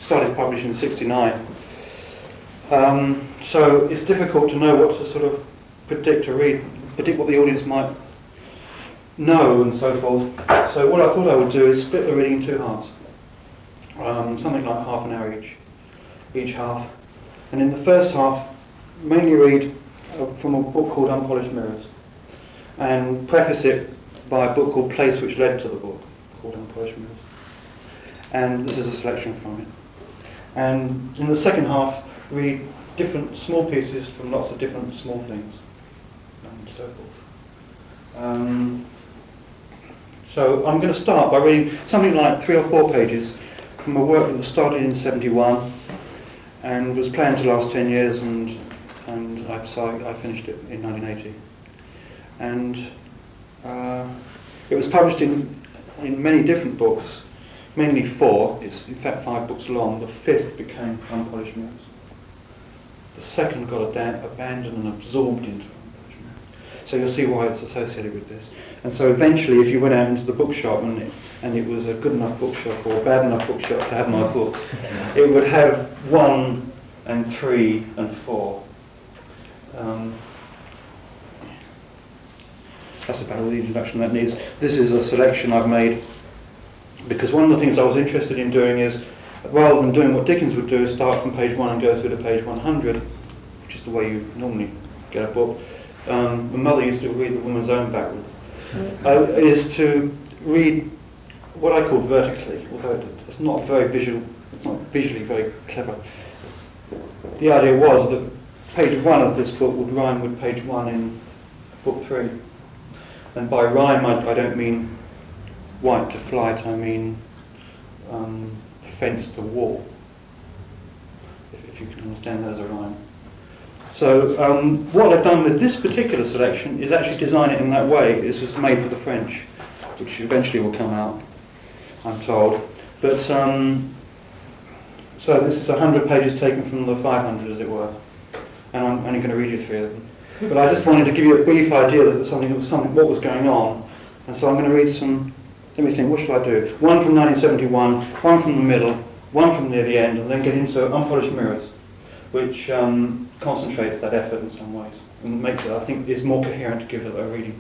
started publishing in '69. So it's difficult to know what to sort of predict what the audience might know and so forth. So what I thought I would do is split the reading in two halves. Something like half an hour each half. And in the first half, mainly read from a book called Unpolished Mirrors, and preface it by a book called Place Which Led to the Book, called Unpolished Mirrors. And this is a selection from it. And in the second half, read different small pieces from lots of different small things, and so forth. So I'm going to start by reading something like 3 or 4 pages from a work that was started in '71 and was planned to last 10 years, and I finished it in 1980. And it was published in many different books, mainly 4. It's in fact 5 books long. The 5th became Unpolished Mirrors. The 2nd got abandoned and absorbed into Unpolished Mirrors. So you'll see why it's associated with this. And so eventually, if you went out into the bookshop and it was a good enough bookshop or a bad enough bookshop to have my books, it would have 1 and 3 and 4. That's about all the introduction that needs. This is a selection I've made because one of the things I was interested in doing is, rather than doing what Dickens would do, is start from page 1 and go through to page 100, which is the way you normally get a book. My mother used to read The Woman's Own backwards. Is to read what I call vertically, although it's not very visual, it's not visually very clever. The idea was that page 1 of this book would rhyme with page 1 in book 3. And by rhyme, I don't mean white to flight, I mean fence to wall, if you can understand that as a rhyme. So what I've done with this particular selection is actually design it in that way. This was made for the French, which eventually will come out, I'm told. But so this is 100 pages taken from the 500, as it were, and I'm only going to read you 3 of them. But I just wanted to give you a brief idea that what was going on, and so I'm going to read some. Let me think. What should I do? 1 from 1971, 1 from the middle, 1 from near the end, and then get into Unpolished Mirrors, which concentrates that effort in some ways and makes it, I think, is more coherent to give it a reading.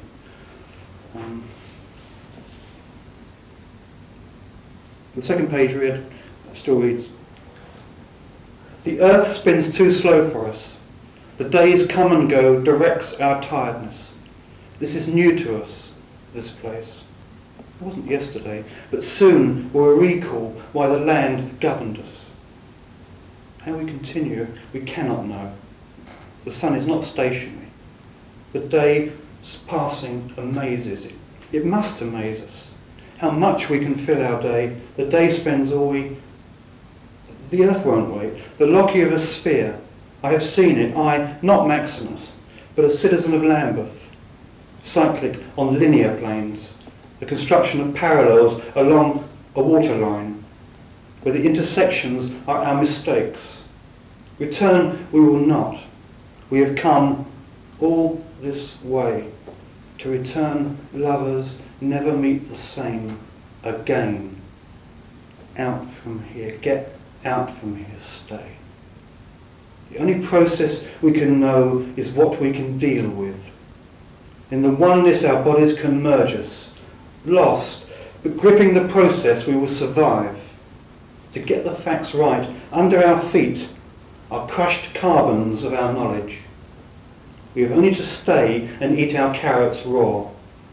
The second page still reads, "The earth spins too slow for us. The days come and go, directs our tiredness. This is new to us, this place. It wasn't yesterday, but soon will recall why the land governed us. How we continue, we cannot know. The sun is not stationary. The day passing amazes it. It must amaze us. How much we can fill our day. The day spends all we... The earth won't wait. The Loki of a sphere. I have seen it, I, not Maximus, but a citizen of Lambeth, cyclic on linear planes, the construction of parallels along a waterline, where the intersections are our mistakes. Return we will not. We have come all this way. To return, lovers never meet the same again. Out from here, get out from here, stay. The only process we can know is what we can deal with. In the oneness our bodies can merge us. Lost, but gripping the process we will survive. To get the facts right, under our feet are crushed carbons of our knowledge. We have only to stay and eat our carrots raw.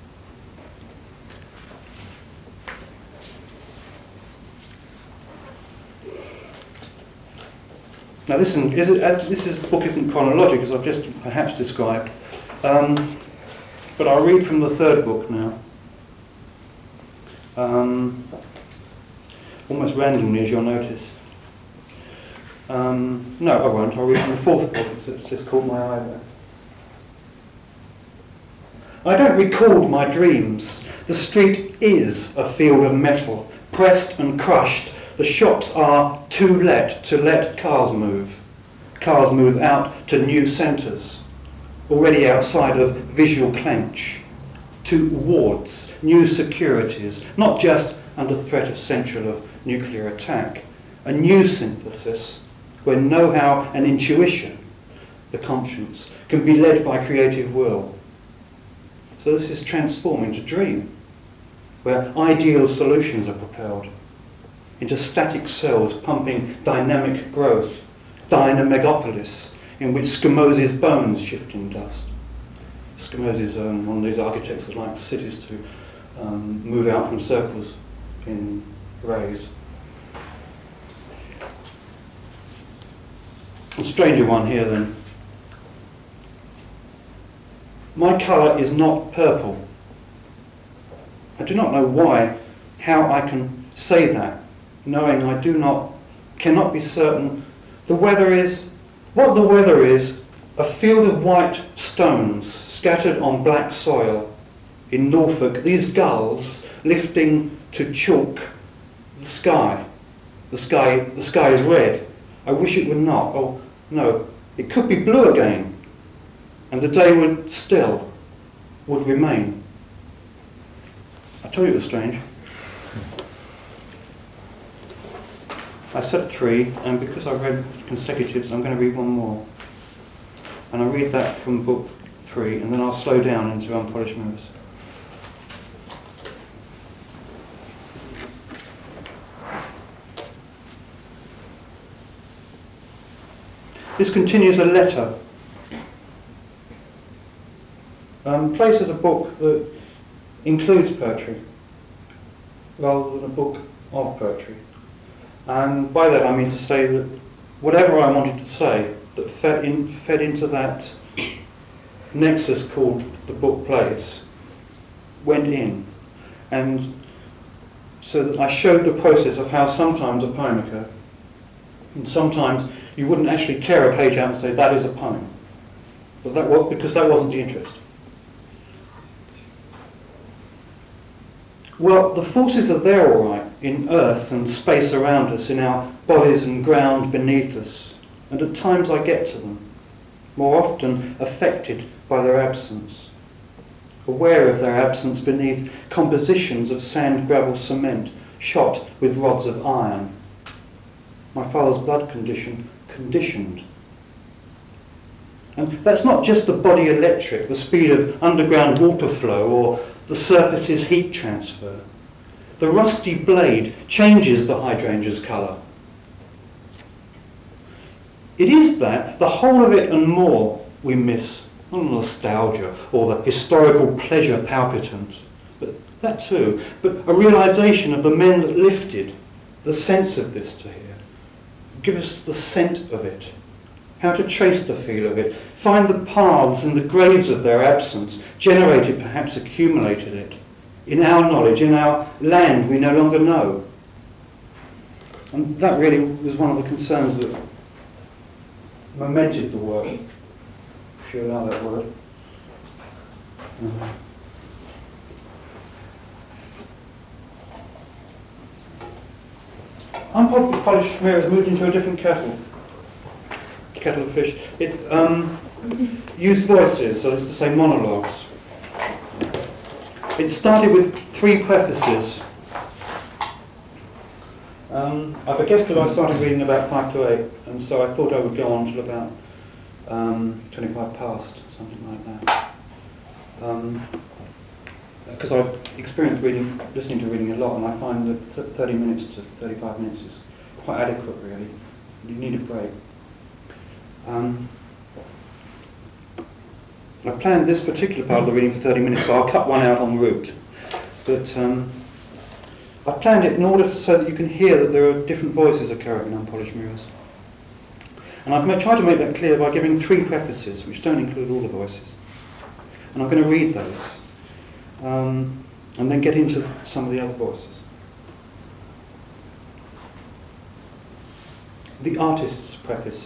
Now this book isn't chronological, as I've just perhaps described, but I'll read from the 3rd book now. Almost randomly, as you'll notice. No, I won't. I'll read from the 4th book. It's just caught my eye there. I don't record my dreams. The street is a field of metal, pressed and crushed. The shops are to let cars move. Cars move out to new centres, already outside of visual clench. To wards, new securities, not just under threat essential of nuclear attack, a new synthesis where know-how and intuition, the conscience, can be led by creative will. So this is transformed into dream, where ideal solutions are propelled into static cells pumping dynamic growth, dynamegopolis, in which Scamozzi's bones shift in dust. Scamozzi's one of these architects that likes cities to move out from circles in rays. A stranger one here then. My colour is not purple. I do not know how I can say that, knowing I cannot be certain. The weather is a field of white stones scattered on black soil. In Norfolk, these gulls lifting to chalk the sky. The sky is red. I wish it were not. Oh no, it could be blue again, and the day would remain. I told you it was strange. I said 3, and because I read consecutives, I'm going to read one more. And I'll read that from book 3, and then I'll slow down into Unpolished Mirrors. This continues a letter. Places a book that includes poetry, rather than a book of poetry. And by that I mean to say that whatever I wanted to say that fed into that nexus called the book plays went in. And so that I showed the process of how sometimes a poem occurred. And sometimes you wouldn't actually tear a page out and say that is a poem. But because that wasn't the interest. Well, the forces are there all right, in earth and space around us, in our bodies and ground beneath us. And at times I get to them, more often affected by their absence, aware of their absence beneath compositions of sand, gravel, cement, shot with rods of iron. My father's blood conditioned. And that's not just the body electric, the speed of underground water flow or the surface's heat transfer. The rusty blade changes the hydrangea's colour. It is that, the whole of it and more, we miss. Not nostalgia or the historical pleasure palpitant, but that too, but a realisation of the men that lifted the sense of this to here. Give us the scent of it, how to trace the feel of it, find the paths and the graves of their absence, generated, perhaps accumulated it. In our knowledge, in our land we no longer know. And that really was one of the concerns that momented the work, if you allow that word. Unpolished Mirrors moved into a different kettle of fish. It used voices, so it's to say monologues. It started with 3 prefaces. I've guessed that I started reading about 5 to 8, and so I thought I would go on till about 25 past, something like that. Because I've experienced listening to reading a lot, and I find that 30 minutes to 35 minutes is quite adequate, really. You need a break. I planned this particular part of the reading for 30 minutes, so I'll cut one out en route. But I planned it in order so that you can hear that there are different voices occurring in Unpolished Mirrors. And I've tried to make that clear by giving 3 prefaces, which don't include all the voices. And I'm going to read those, and then get into some of the other voices. The artist's preface.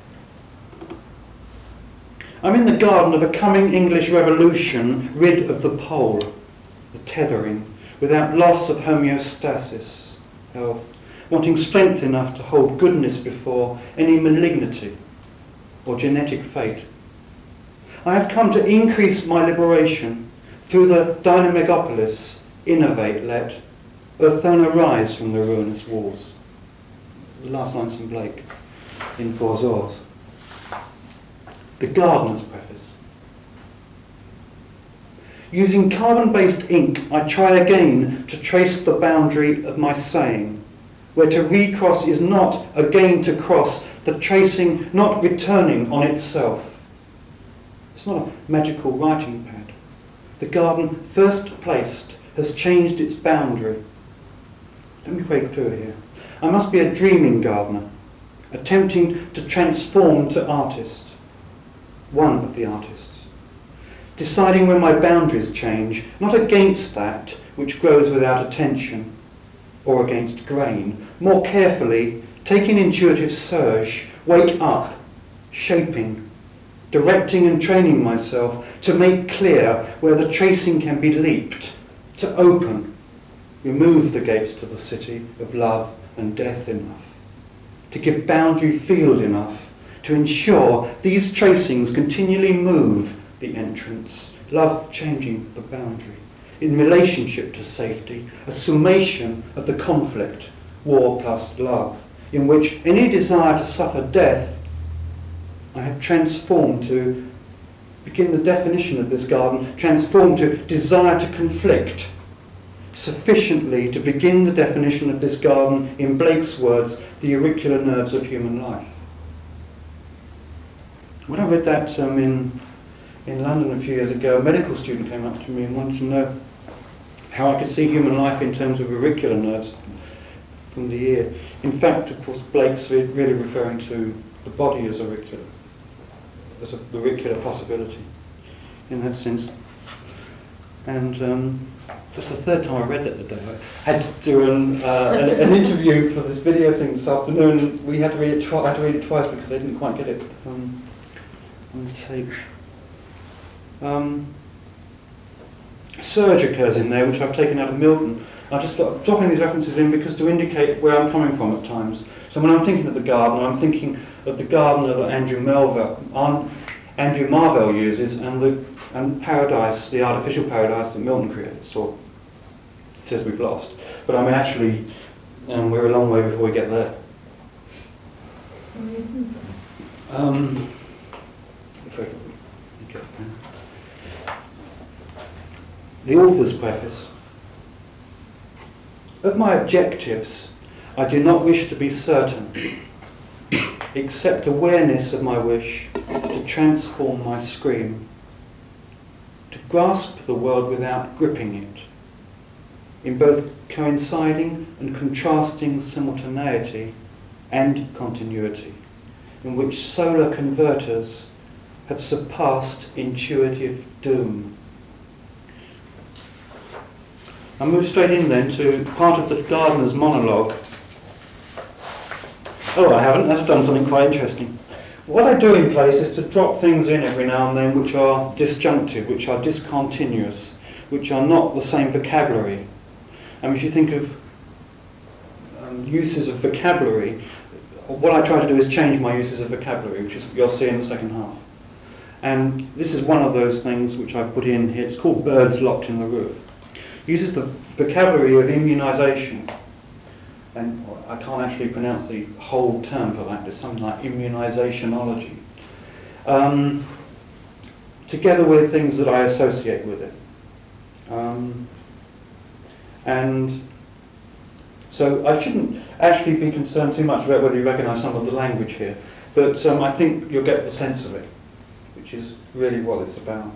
I'm in the garden of a coming English revolution, rid of the pole, the tethering, without loss of homeostasis, health, wanting strength enough to hold goodness before any malignity or genetic fate. I have come to increase my liberation through the dynamegopolis, innovate, let Urthona rise from the ruinous walls. The last line's from Blake in Four Zors. The Gardener's Preface. Using carbon-based ink, I try again to trace the boundary of my saying, where to recross is not again to cross, the tracing not returning on itself. It's not a magical writing pad. The garden first placed has changed its boundary. Let me break through here. I must be a dreaming gardener, attempting to transform to artist, one of the artists, deciding when my boundaries change, not against that which grows without attention, or against grain, more carefully, taking intuitive surge, wake up, shaping, directing and training myself to make clear where the tracing can be leaped, to open, remove the gates to the city of love and death enough, to give boundary field enough to ensure these tracings continually move the entrance, love changing the boundary, in relationship to safety, a summation of the conflict, war plus love, in which any desire to suffer death I have transformed to, begin the definition of this garden, transformed to desire to conflict, sufficiently to begin the definition of this garden in Blake's words, the auricular nerves of human life. When I read that in London a few years ago, a medical student came up to me and wanted to know how I could see human life in terms of auricular nerves from the ear. In fact, of course, Blake's really referring to the body as auricular, as an auricular possibility in that sense. And that's the third time I read that today. I had to do an interview for this video thing this afternoon. We had to read it. I had to read it twice because I didn't quite get it on the tape. Surge occurs in there, which I've taken out of Milton. I just thought dropping these references in because to indicate where I'm coming from at times. So when I'm thinking of the gardener, I'm thinking of the gardener that Andrew Marvell uses, and paradise, the artificial paradise that Milton creates, or says we've lost. But I mean, actually, we're a long way before we get there. The author's preface. Of my objectives, I do not wish to be certain, except awareness of my wish to transform my scream, to grasp the world without gripping it, in both coinciding and contrasting simultaneity and continuity, in which solar converters have surpassed intuitive doom. I move straight in then to part of the gardener's monologue. Oh, I haven't. I've done something quite interesting. What I do in place is to drop things in every now and then which are disjunctive, which are discontinuous, which are not the same vocabulary. And if you think of uses of vocabulary, what I try to do is change my uses of vocabulary, which is what you'll see in the second half. And this is one of those things which I put in here. It's called Birds Locked in the Roof. Uses the vocabulary of immunisation, and I can't actually pronounce the whole term for that. It's something like immunisationology, together with things that I associate with it. And so I shouldn't actually be concerned too much about whether you recognise some of the language here, but I think you'll get the sense of it, which is really what it's about.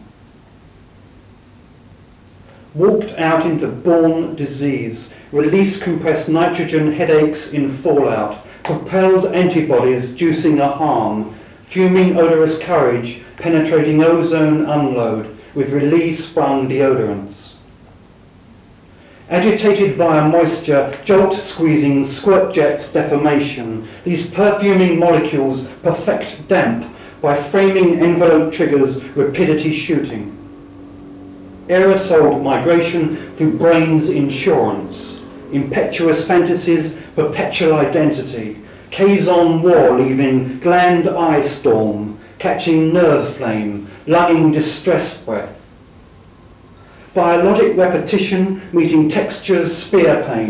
Walked out into born disease, release compressed nitrogen headaches in fallout, propelled antibodies juicing a harm, fuming odorous courage, penetrating ozone unload, with release sprung deodorants. Agitated via moisture, jolt squeezing, squirt jets deformation, these perfuming molecules perfect damp by framing envelope triggers, rapidity shooting. Aerosol migration through brain's insurance, impetuous fantasies, perpetual identity, Kazon war leaving gland eye storm, catching nerve flame, lunging distress breath. Biologic repetition meeting textures spear pain,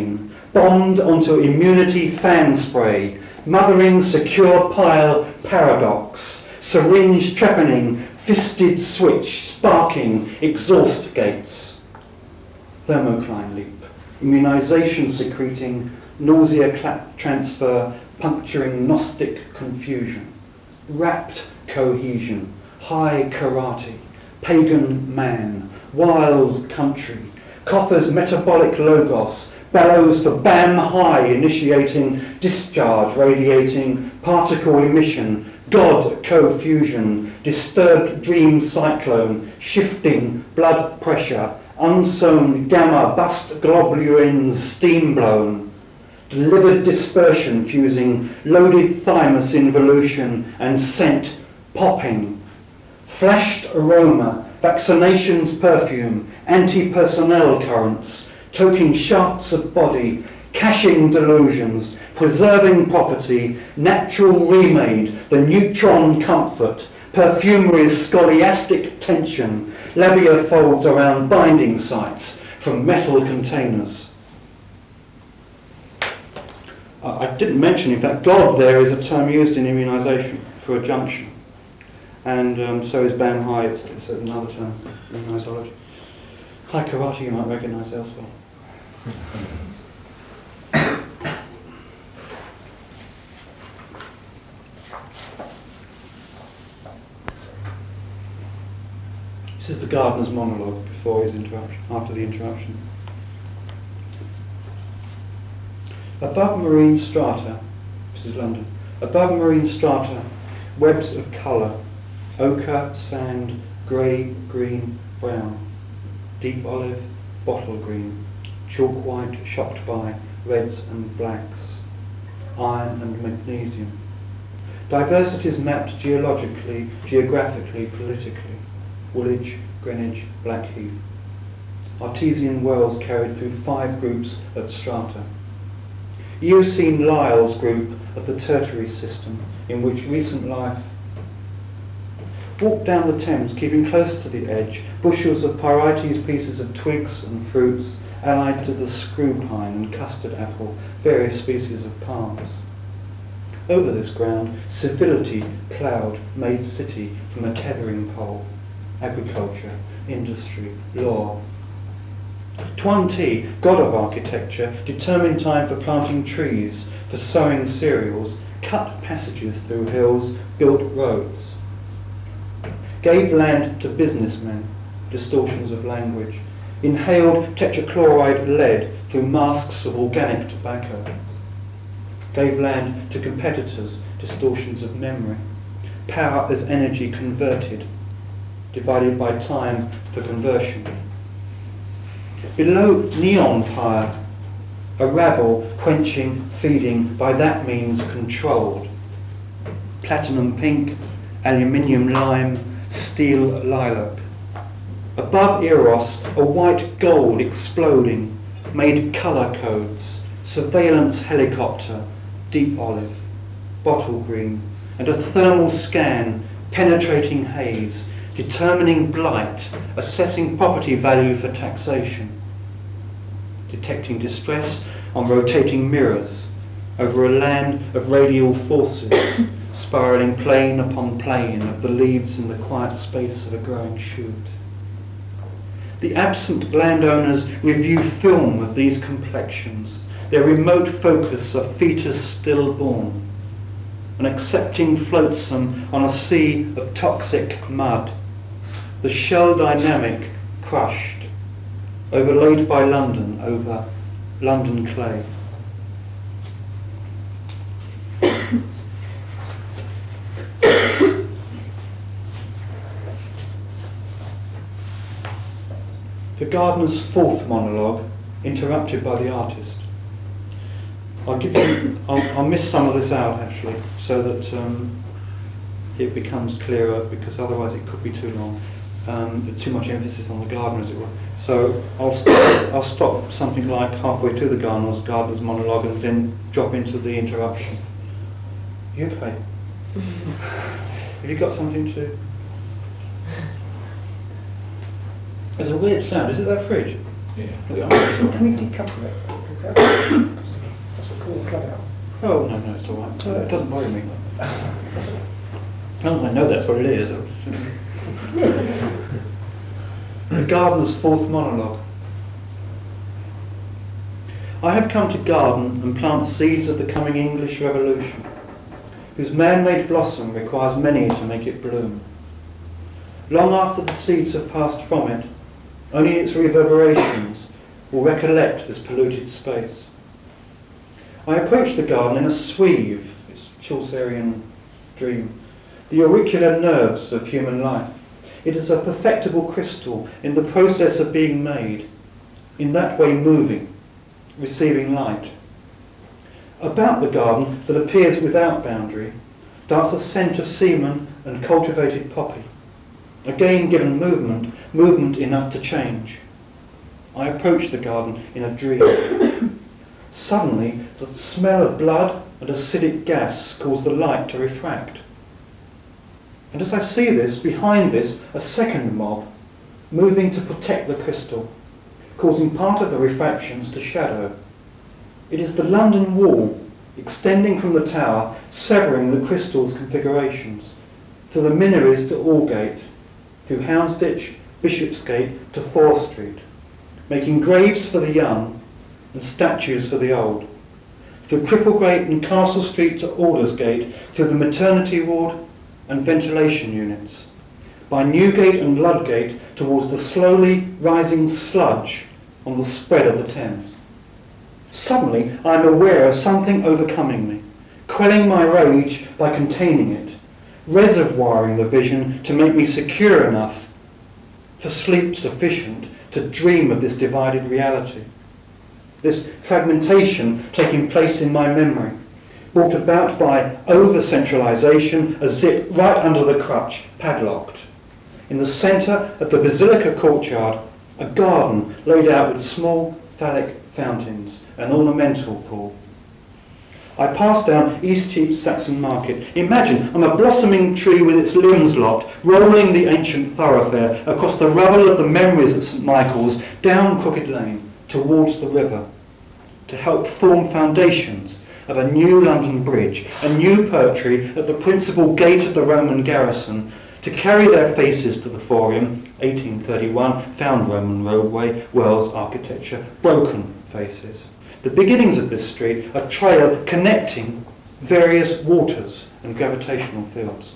bombed onto immunity fan spray, mothering secure pile paradox, syringe trepanning, fisted switch, sparking, exhaust gates. Thermocline leap, immunization secreting, nausea clap transfer, puncturing Gnostic confusion, rapt cohesion, high karate, pagan man, wild country, coffers metabolic logos, bellows for BAM high, initiating discharge, radiating particle emission, God co-fusion, disturbed dream cyclone, shifting blood pressure, unsown gamma bust globulins steam blown, delivered dispersion fusing loaded thymus involution and scent popping, flashed aroma, vaccinations perfume, anti-personnel currents, toking shafts of body, caching delusions, preserving property, natural remade, the neutron comfort, perfumery's scholastic tension, labia folds around binding sites from metal containers. I didn't mention, in fact, God there is a term used in immunisation for a junction. And so is BAM high, it's another term in immunisology. High karate you might recognise elsewhere. This is the gardener's monologue before his interruption, after the interruption. Above marine strata, this is London, above marine strata, webs of colour, ochre, sand, grey, green, brown, deep olive, bottle green, chalk white, shocked by reds and blacks, iron and magnesium. Diversities mapped geologically, geographically, politically. Woolwich, Greenwich, Blackheath. Artesian wells carried through 5 groups of strata. Eocene Lyell's group of the Tertiary system, in which recent life. Walk down the Thames, keeping close to the edge, bushels of pyrites, pieces of twigs and fruits, allied to the screw pine and custard apple, various species of palms. Over this ground, civility ploughed, made city from a tethering pole. Agriculture, industry, law. Tuan T, god of architecture, determined time for planting trees, for sowing cereals, cut passages through hills, built roads. Gave land to businessmen, distortions of language. Inhaled tetrachloride lead through masks of organic tobacco. Gave land to competitors, distortions of memory. Power as energy converted, divided by time for conversion. Below neon pyre, a rabble quenching, feeding, by that means controlled. Platinum pink, aluminium lime, steel lilac. Above Eros, a white gold exploding, made colour codes, surveillance helicopter, deep olive, bottle green, and a thermal scan, penetrating haze, determining blight, assessing property value for taxation, detecting distress on rotating mirrors over a land of radial forces, spiralling plane upon plane of the leaves in the quiet space of a growing shoot. The absent landowners review film of these complexions, their remote focus of fetus stillborn, an accepting flotsam on a sea of toxic mud, the shell dynamic crushed, overlaid by London over London clay. The gardener's 4th monologue, interrupted by the artist. I'll miss some of this out actually, so that it becomes clearer, because otherwise it could be too long. Too much emphasis on the gardener, as it were. So I'll stop something like halfway through the gardener's monologue and then drop into the interruption. You okay? Have you got something to? There's a weird sound. Is it that fridge? Yeah. Can we decouple it? Exactly. That's a cool cutout. Oh, no, it's all right. It doesn't worry me. Oh, I know that's what it is. The gardener's fourth monologue. I have come to garden and plant seeds of the coming English Revolution, whose man-made blossom requires many to make it bloom. Long after the seeds have passed from it, only its reverberations will recollect this polluted space. I approach the garden in a sweeve, its Chaucerian dream, the auricular nerves of human life. It is a perfectible crystal in the process of being made, in that way moving, receiving light. About the garden that appears without boundary darts a scent of seamen and cultivated poppy, again given movement enough to change. I approach the garden in a dream. Suddenly, the smell of blood and acidic gas cause the light to refract. And as I see this, behind this, a second mob, moving to protect the crystal, causing part of the refractions to shadow. It is the London Wall, extending from the tower, severing the crystal's configurations, through the Minories to Aldgate, through Houndsditch, Bishopsgate to Fore Street, making graves for the young and statues for the old, through Cripplegate and Castle Street to Aldersgate, through the maternity ward and ventilation units, by Newgate and Ludgate towards the slowly rising sludge on the spread of the Thames. Suddenly I am aware of something overcoming me, quelling my rage by containing it, reservoiring the vision to make me secure enough for sleep sufficient to dream of this divided reality. This fragmentation taking place in my memory, brought about by over-centralisation, a zip right under the crutch, padlocked. In the centre of the Basilica courtyard, a garden laid out with small phallic fountains, an ornamental pool. I pass down Eastcheap Saxon Market. Imagine, I'm a blossoming tree with its limbs locked, rolling the ancient thoroughfare across the rubble of the memories at St Michael's, down Crooked Lane, towards the river, to help form foundations of a new London bridge, a new poetry at the principal gate of the Roman garrison, to carry their faces to the Forum, 1831, found Roman roadway, Wells architecture, broken faces. The beginnings of this street, a trail connecting various waters and gravitational fields.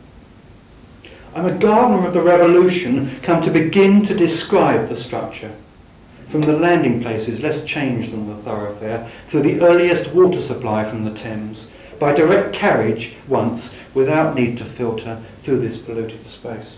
I'm a gardener of the Revolution, come to begin to describe the structure, from the landing places less changed than the thoroughfare, through the earliest water supply from the Thames, by direct carriage once, without need to filter, through this polluted space.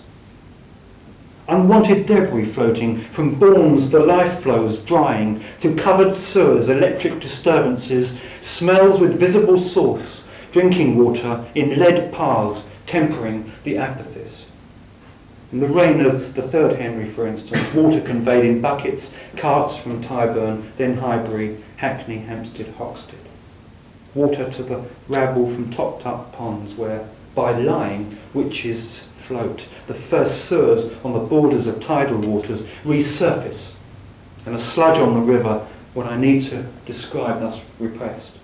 Unwanted debris floating from bournes, the life flows drying, through covered sewers, electric disturbances, smells with visible source, drinking water in lead paths, tempering the apathies. In the reign of the 3rd Henry, for instance, water conveyed in buckets, carts from Tyburn, then Highbury, Hackney, Hampstead, Hoxted. Water to the rabble from topped-up ponds where, by lying, witches float. The first sewers on the borders of tidal waters resurface, and a sludge on the river what I need to describe thus repressed.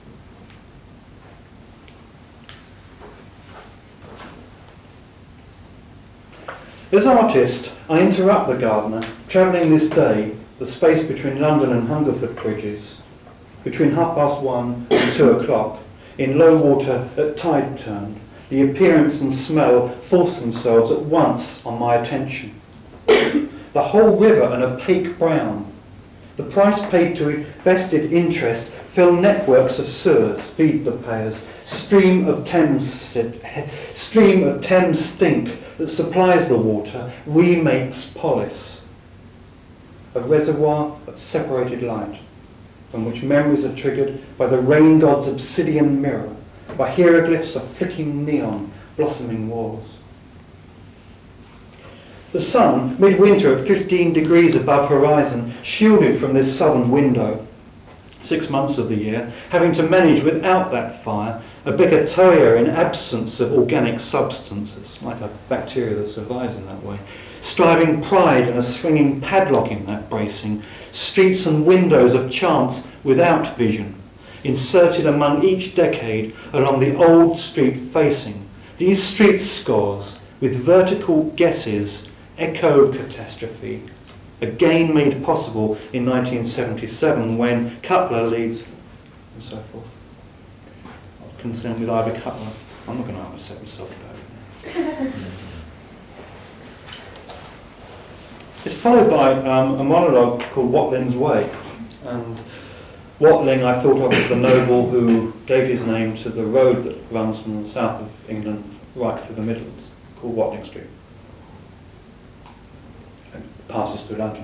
As artist, I interrupt the gardener, travelling this day the space between London and Hungerford bridges, between 1:30 and 2 o'clock, in low water at tide turn. The appearance and smell force themselves at once on my attention. The whole river an opaque brown. The price paid to vested interest fill networks of sewers, feed the payers, stream of Thames stink that supplies the water, remakes polis. A reservoir of separated light, from which memories are triggered by the rain god's obsidian mirror, by hieroglyphs of flicking neon, blossoming walls. The sun, midwinter at 15 degrees above horizon, shielded from this southern window. 6 months of the year, having to manage without that fire a bigotria in absence of organic substances, like a bacteria that survives in that way, striving pride in a swinging padlock in that bracing, streets and windows of chance without vision, inserted among each decade along the old street facing, these street scores with vertical guesses echoed catastrophe, again made possible in 1977 when Cutler leads and so forth. I'm concerned with Ivor Cutler. I'm not going to upset myself about it. It's followed by a monologue called Watling's Way. And Watling I thought of as the noble who gave his name to the road that runs from the south of England right through the Midlands, called Watling Street. And passes through London.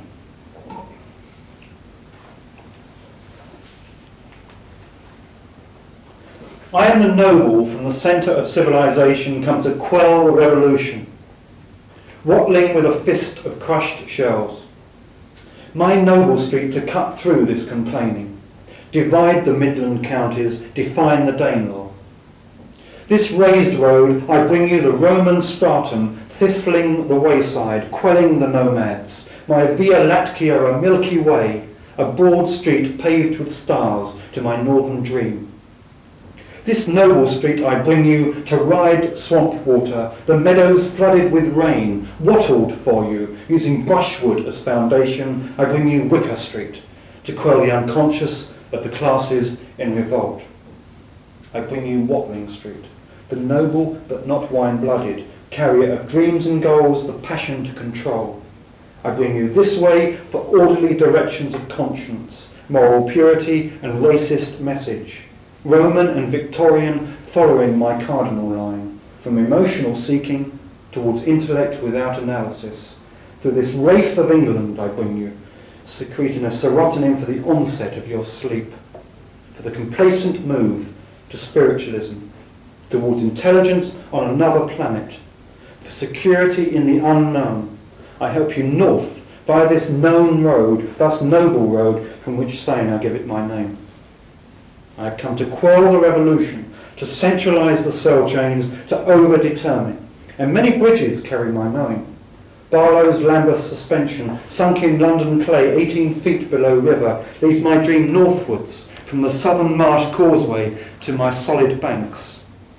I am the noble from the centre of civilization come to quell the revolution, Watling with a fist of crushed shells. My noble street to cut through this complaining, divide the Midland counties, define the Danelaw. This raised road, I bring you the Roman stratum, thistling the wayside, quelling the nomads. My Via Lactea, a milky way, a broad street paved with stars to my northern dream. This noble street I bring you to ride swamp water, the meadows flooded with rain, wattled for you, using brushwood as foundation. I bring you Wicker Street, to quell the unconscious of the classes in revolt. I bring you Watling Street, the noble but not wine-blooded, carrier of dreams and goals, the passion to control. I bring you this way for orderly directions of conscience, moral purity and racist message. Roman and Victorian following my cardinal line, from emotional seeking towards intellect without analysis. Through this wraith of England I bring you, secreting a serotonin for the onset of your sleep, for the complacent move to spiritualism, towards intelligence on another planet, for security in the unknown. I help you north via this known road, thus noble road, from which saying I give it my name. I have come to quell the revolution, to centralise the cell chains, to over-determine. And many bridges carry my knowing. Barlow's Lambeth suspension, sunk in London clay 18 feet below river, leads my dream northwards from the southern marsh causeway to my solid banks.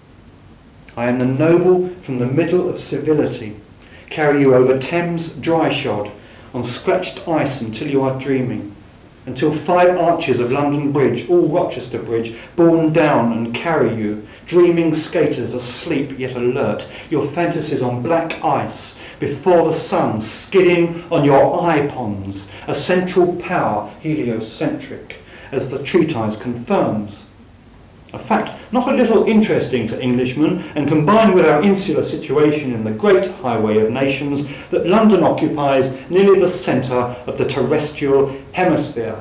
I am the noble from the middle of civility, carry you over Thames dry-shod, on scratched ice until you are dreaming, until 5 arches of London Bridge, all Rochester Bridge, borne down and carry you, dreaming skaters asleep yet alert, your fantasies on black ice, before the sun skidding on your eye ponds, a central power heliocentric, as the treatise confirms. A fact not a little interesting to Englishmen, and combined with our insular situation in the great highway of nations, that London occupies nearly the centre of the terrestrial hemisphere.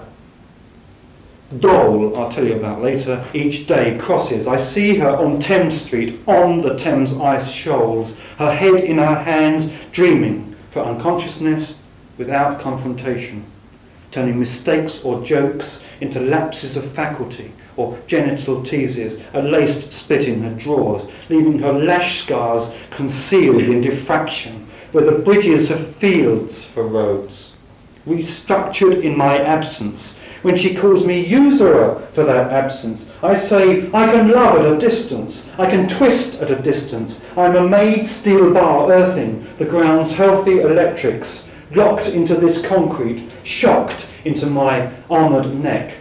Dole, I'll tell you about later, each day crosses. I see her on Thames Street, on the Thames ice shoals, her head in her hands, dreaming for unconsciousness without confrontation, turning mistakes or jokes into lapses of faculty, or genital teases, a laced split in her drawers, leaving her lash scars concealed in diffraction, where the bridges have fields for roads, restructured in my absence. When she calls me usurer for that absence, I say, I can love at a distance, I can twist at a distance, I'm a made steel bar earthing the ground's healthy electrics, locked into this concrete, shocked into my armoured neck.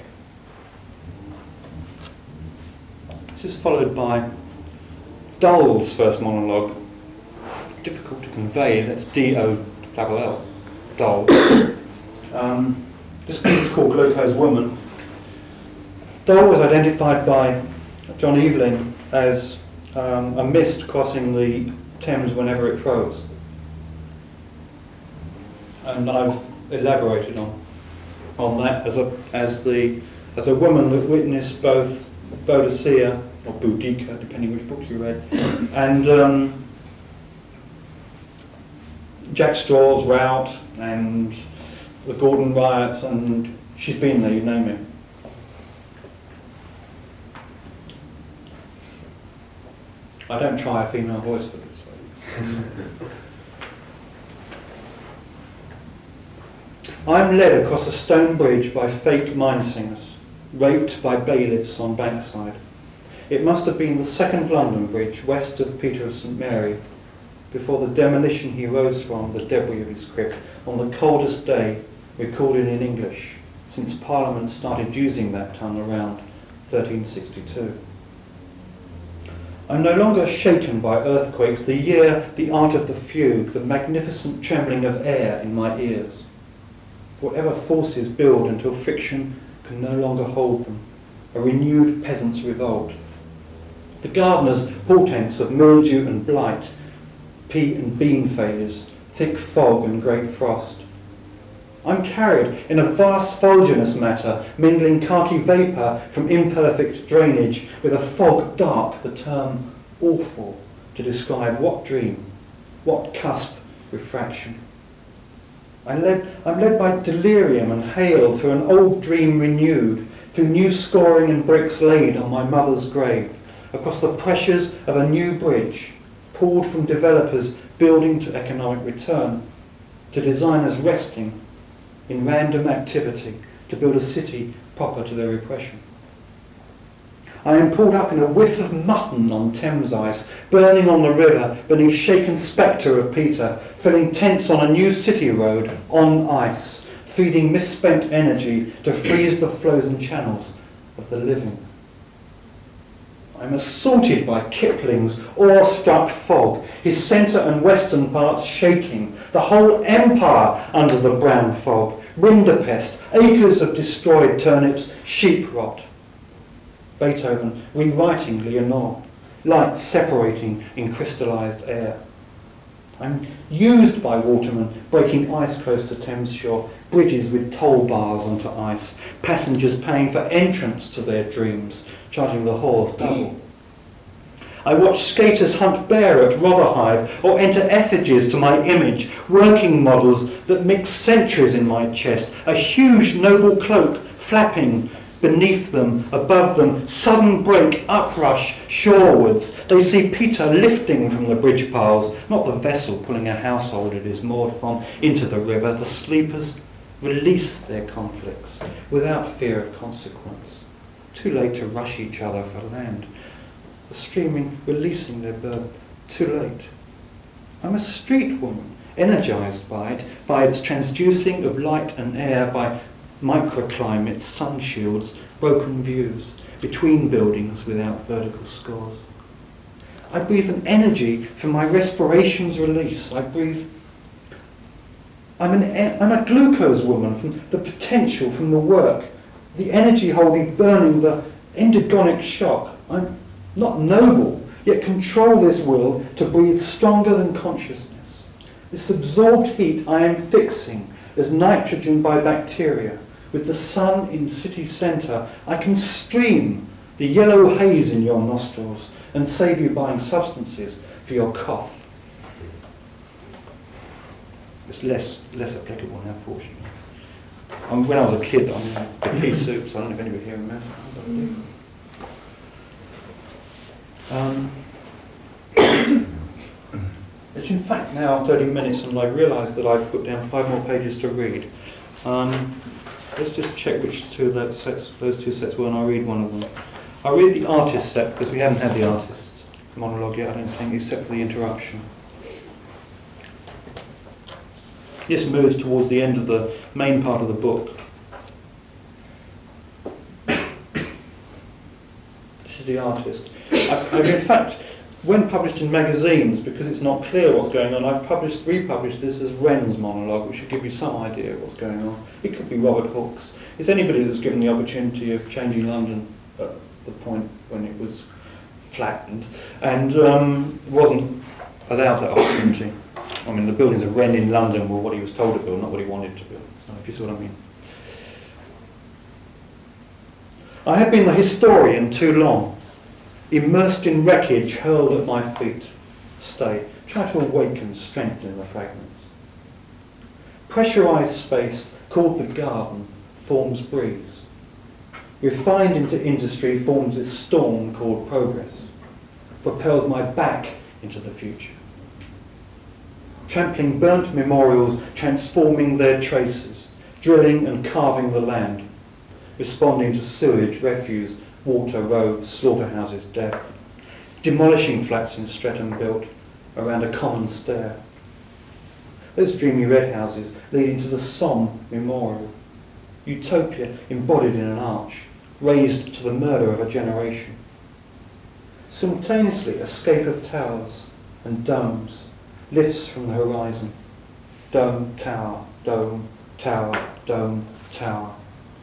This is followed by Dole's first monologue. Difficult to convey, that's D-O-L-L, Dole. This piece is called Glucose Woman. Dole was identified by John Evelyn as a mist crossing the Thames whenever it froze. And I've elaborated on that as a woman that witnessed both Boadicea, or Boudica, depending which book you read, and Jack Straw's rout, and the Gordon riots, and she's been there, you name it. I don't try a female voice for this. I'm led across a stone bridge by fake mine singers, raped by bailiffs on Bankside. It must have been the second London bridge west of Peter of St Mary, before the demolition he rose from, the debris of his crypt, on the coldest day recorded in English since Parliament started using that tongue around 1362. I'm no longer shaken by earthquakes, the year, the art of the fugue, the magnificent trembling of air in my ears. Whatever forces build until fiction can no longer hold them, a renewed peasants' revolt. The gardener's portents of mildew and blight, pea and bean failures, thick fog and great frost. I'm carried in a vast fulginous matter, mingling khaki vapour from imperfect drainage with a fog dark, the term awful, to describe what dream, what cusp refraction. I'm led by delirium and hail through an old dream renewed, through new scoring and bricks laid on my mother's grave, across the pressures of a new bridge, poured from developers building to economic return, to designers resting in random activity to build a city proper to their repression. I am pulled up in a whiff of mutton on Thames ice, burning on the river beneath shaken spectre of Peter, filling tents on a new city road on ice, feeding misspent energy to freeze the flows and channels of the living. I'm assaulted by Kipling's awe-struck fog, his centre and western parts shaking, the whole empire under the brown fog, rinderpest, acres of destroyed turnips, sheep rot. Beethoven rewriting Leonore, light separating in crystallised air. I'm used by watermen breaking ice close to Thames shore, bridges with toll bars onto ice, passengers paying for entrance to their dreams, charging the whores double. I watch skaters hunt bear at Rotherhithe or enter effigies to my image, working models that mix centuries in my chest, a huge noble cloak flapping beneath them, above them, sudden break, uprush, shorewards. They see Peter lifting from the bridge piles, not the vessel pulling a household it is moored from, into the river. The sleepers release their conflicts without fear of consequence. Too late to rush each other for land. The streaming releasing their burden. Too late. I'm a street woman, energised by it, by its transducing of light and air, by microclimates, sun shields, broken views, between buildings without vertical scores. I breathe an energy from my respiration's release. I'm a glucose woman from the potential, from the work, the energy holding, burning, the endergonic shock. I'm not noble, yet control this will to breathe stronger than consciousness. This absorbed heat I am fixing as nitrogen by bacteria. With the sun in city centre, I can stream the yellow haze in your nostrils and save you buying substances for your cough. It's less applicable now, fortunately. When I was a kid, I mean, the pea soup, so I don't know if anybody here remembers. It's in fact now 30 minutes and I realised that I've put down 5 more pages to read. Let's just check which those two sets were and I'll read one of them. I'll read the artist set because we haven't had the artist monologue yet, I don't think, except for the interruption. This moves towards the end of the main part of the book. This is the artist. I've in fact, when published in magazines, because it's not clear what's going on, I've republished this as Wren's monologue, which should give you some idea of what's going on. It could be Robert Hooke's. It's anybody that's given the opportunity of changing London at the point when it was flattened, and wasn't allowed that opportunity. I mean, the buildings of Wren in London were what he was told to build, not what he wanted to build, so if you see what I mean. I have been the historian too long, immersed in wreckage hurled at my feet. Stay, try to awaken strength in the fragments. Pressurised space, called the garden, forms breeze. Refined into industry, forms this storm called progress. propels my back into the future. Trampling burnt memorials, transforming their traces, drilling and carving the land, responding to sewage, refuse, water, roads, slaughterhouses, death, demolishing flats in Streatham built around a common stair. Those dreamy red houses leading to the Somme Memorial, utopia embodied in an arch, raised to the murder of a generation. Simultaneously, escape of towers and domes, lifts from the horizon. Dome, tower, tower, dome, tower.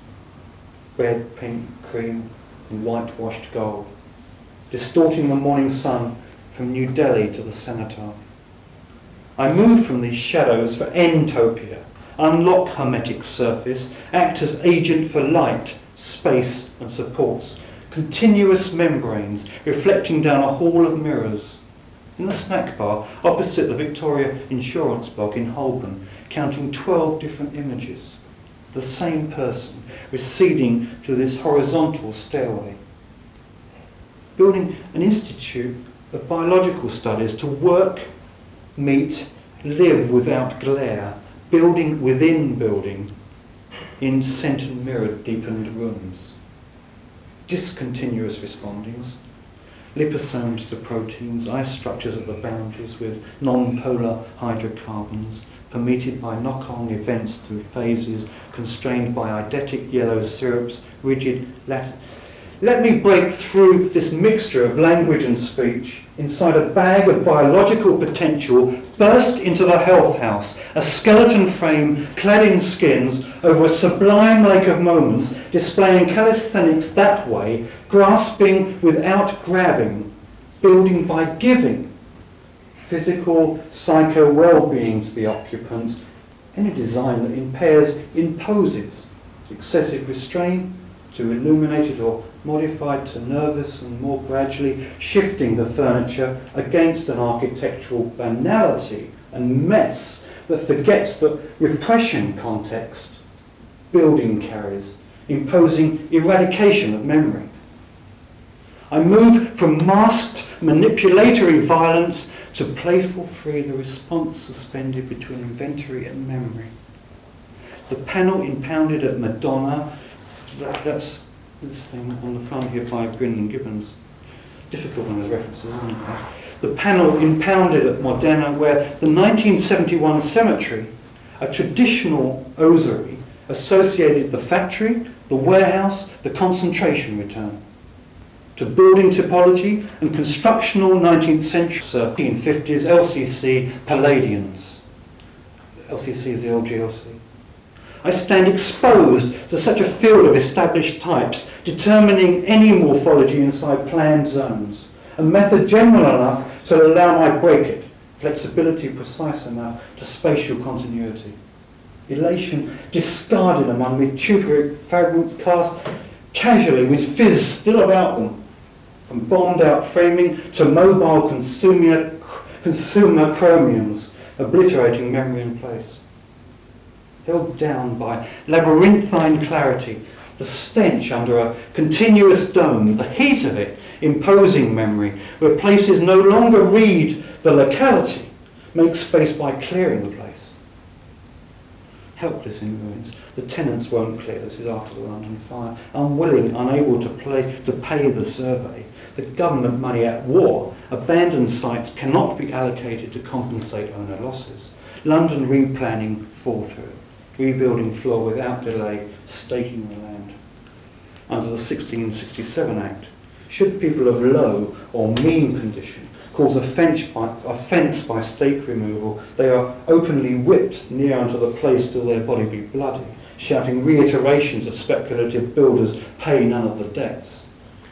Red, pink, cream, and whitewashed gold, distorting the morning sun from New Delhi to the cenotaph. I move from these shadows for entopia, unlock hermetic surface, act as agent for light, space and supports, continuous membranes reflecting down a hall of mirrors. In the snack bar, opposite the Victoria Insurance Bog in Holborn, counting 12 different images. The same person receding through this horizontal stairway. Building an institute of biological studies to work, meet, live without glare, building within building, in scent and mirrored deepened rooms. Discontinuous respondings, liposomes to proteins, ice structures at the boundaries with non-polar hydrocarbons, permeated by knock-on events through phases, constrained by eidetic yellow syrups, rigid Latin. Let me break through this mixture of language and speech inside a bag of biological potential, burst into the health house, a skeleton frame clad in skins over a sublime lake of moments, displaying calisthenics that way, grasping without grabbing, building by giving, physical, psycho well-being to the occupants, any design that imposes excessive restraint to illuminated or modified to nervous and more gradually shifting the furniture against an architectural banality and mess that forgets the repression context building carries, imposing eradication of memory. I move from masked manipulatory violence to playful free, the response suspended between inventory and memory. The panel impounded at Madonna, that's this thing on the front here by Grin Gibbons. Difficult on those references, isn't it? The panel impounded at Modena, where the 1971 cemetery, a traditional ossuary, associated the factory, the warehouse, the concentration return, to building typology and constructional 19th century 1950s LCC Palladians. LCC is the old GLC. I stand exposed to such a field of established types, determining any morphology inside planned zones, a method general enough to allow my break it, flexibility precise enough to spatial continuity. Elation discarded among vituperative fragments cast casually with fizz still about them, from bombed-out framing to mobile consumer chromiums, obliterating memory in place. Held down by labyrinthine clarity, the stench under a continuous dome, the heat of it imposing memory, where places no longer read the locality, make space by clearing the place. Helpless in ruins, the tenants won't clear, this is after the London fire, unwilling, unable to pay the survey, the government money at war, abandoned sites cannot be allocated to compensate owner losses. London replanning fall through, rebuilding floor without delay, staking the land. Under the 1667 Act, should people of low or mean condition cause offence by stake removal, they are openly whipped near unto the place till their body be bloody, shouting reiterations of speculative builders pay none of the debts.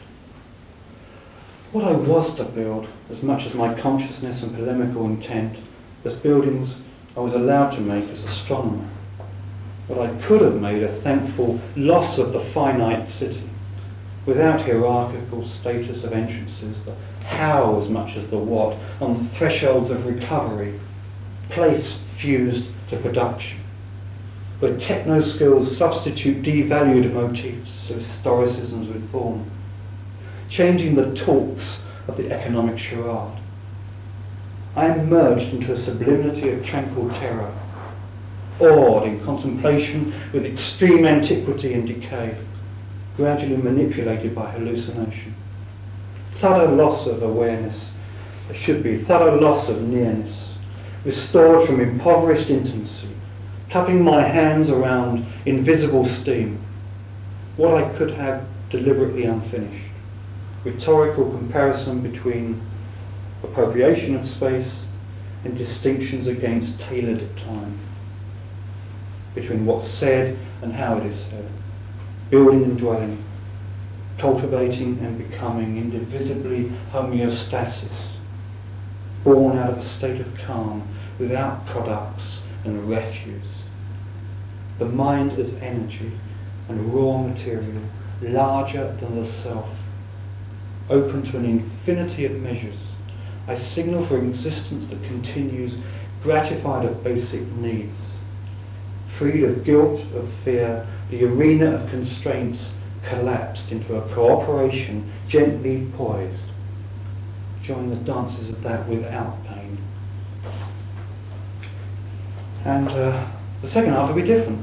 What I was to build, as much as my consciousness and polemical intent, was buildings I was allowed to make as astronomer. What I could have made a thankful loss of the finite city, without hierarchical status of entrances, the how as much as the what, on the thresholds of recovery, place fused to production, where techno skills substitute devalued motifs of historicisms with form, changing the talks of the economic charade. I am merged into a sublimity of tranquil terror, awed in contemplation with extreme antiquity and decay, gradually manipulated by hallucination. Thorough loss of awareness, there should be thorough loss of nearness, restored from impoverished intimacy, cupping my hands around invisible steam, what I could have deliberately unfinished, rhetorical comparison between appropriation of space and distinctions against tailored time, between what's said and how it is said, building and dwelling, cultivating and becoming indivisibly homeostasis, born out of a state of calm without products and refuse. The mind as energy and raw material, larger than the self, open to an infinity of measures. I signal for existence that continues, gratified of basic needs. Freed of guilt, of fear, the arena of constraints collapsed into a cooperation gently poised. Join the dances of that without pain. And the second half will be different.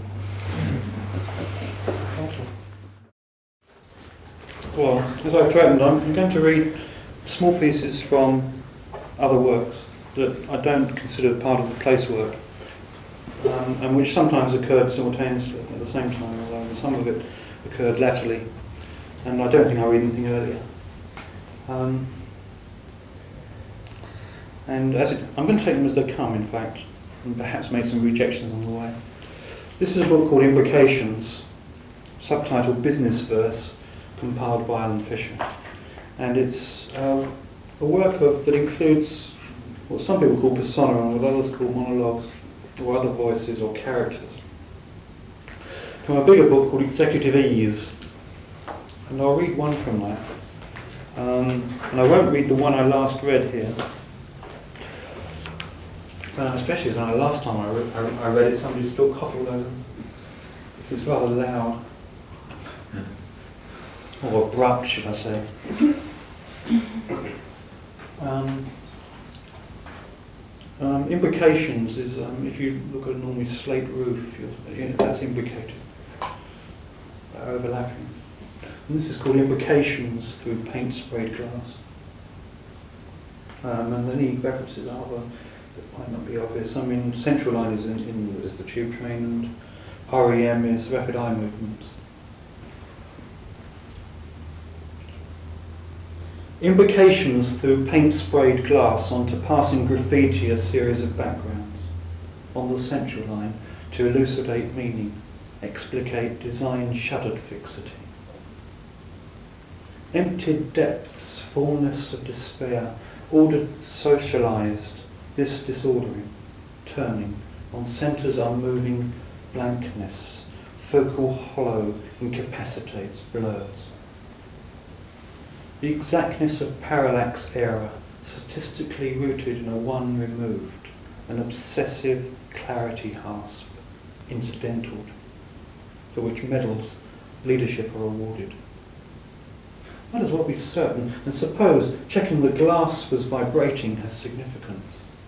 Well, as I threatened, I'm going to read small pieces from other works that I don't consider part of the place work, and which sometimes occurred simultaneously at the same time, although some of it occurred latterly, and I don't think I read anything earlier. And I'm going to take them as they come, in fact, and perhaps make some rejections on the way. This is a book called Imbrications, subtitled Business Verse, compiled by Alan Fisher. And it's a work that includes what some people call persona and what others call monologues, or other voices or characters, from a bigger book called Executive Ease. And I'll read one from that. And I won't read the one I last read here. Especially when last time I read it, somebody spilled coffee all over them. So it's rather loud. Or abrupt, should I say. Imbrications is, if you look at a normally slate roof, that's imbricated, overlapping. And this is called Imbrications through paint sprayed glass. And then he references other that might not be obvious. I mean, Central Line is the tube train, and REM is rapid eye movements. Imbrications through paint-sprayed glass onto passing graffiti, a series of backgrounds. On the Central Line, to elucidate meaning, explicate design shuddered fixity. Emptied depths, fullness of despair, ordered, socialised, this disordering, turning, on centres unmoving blankness, focal hollow, incapacitates, blurs. The exactness of parallax error, statistically rooted in a one removed, an obsessive clarity hasp, incidental, for which medals, leadership are awarded. Might as well be certain, and suppose checking the glass was vibrating has significance.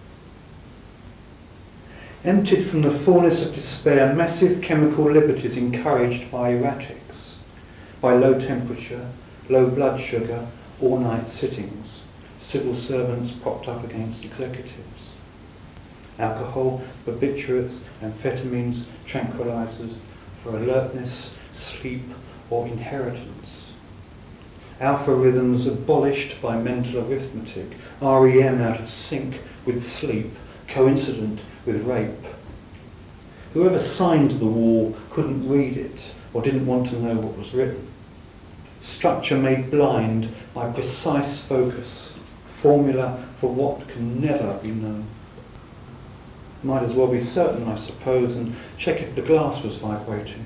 Emptied from the fullness of despair, massive chemical liberties encouraged by erratics, by low temperature, low blood sugar, all-night sittings, civil servants propped up against executives. Alcohol, barbiturates, amphetamines, tranquilizers for alertness, sleep, or inheritance. Alpha rhythms abolished by mental arithmetic, REM out of sync with sleep, coincident with rape. Whoever signed the wall couldn't read it or didn't want to know what was written. Structure made blind by precise focus, formula for what can never be known. Might as well be certain, I suppose, and check if the glass was vibrating.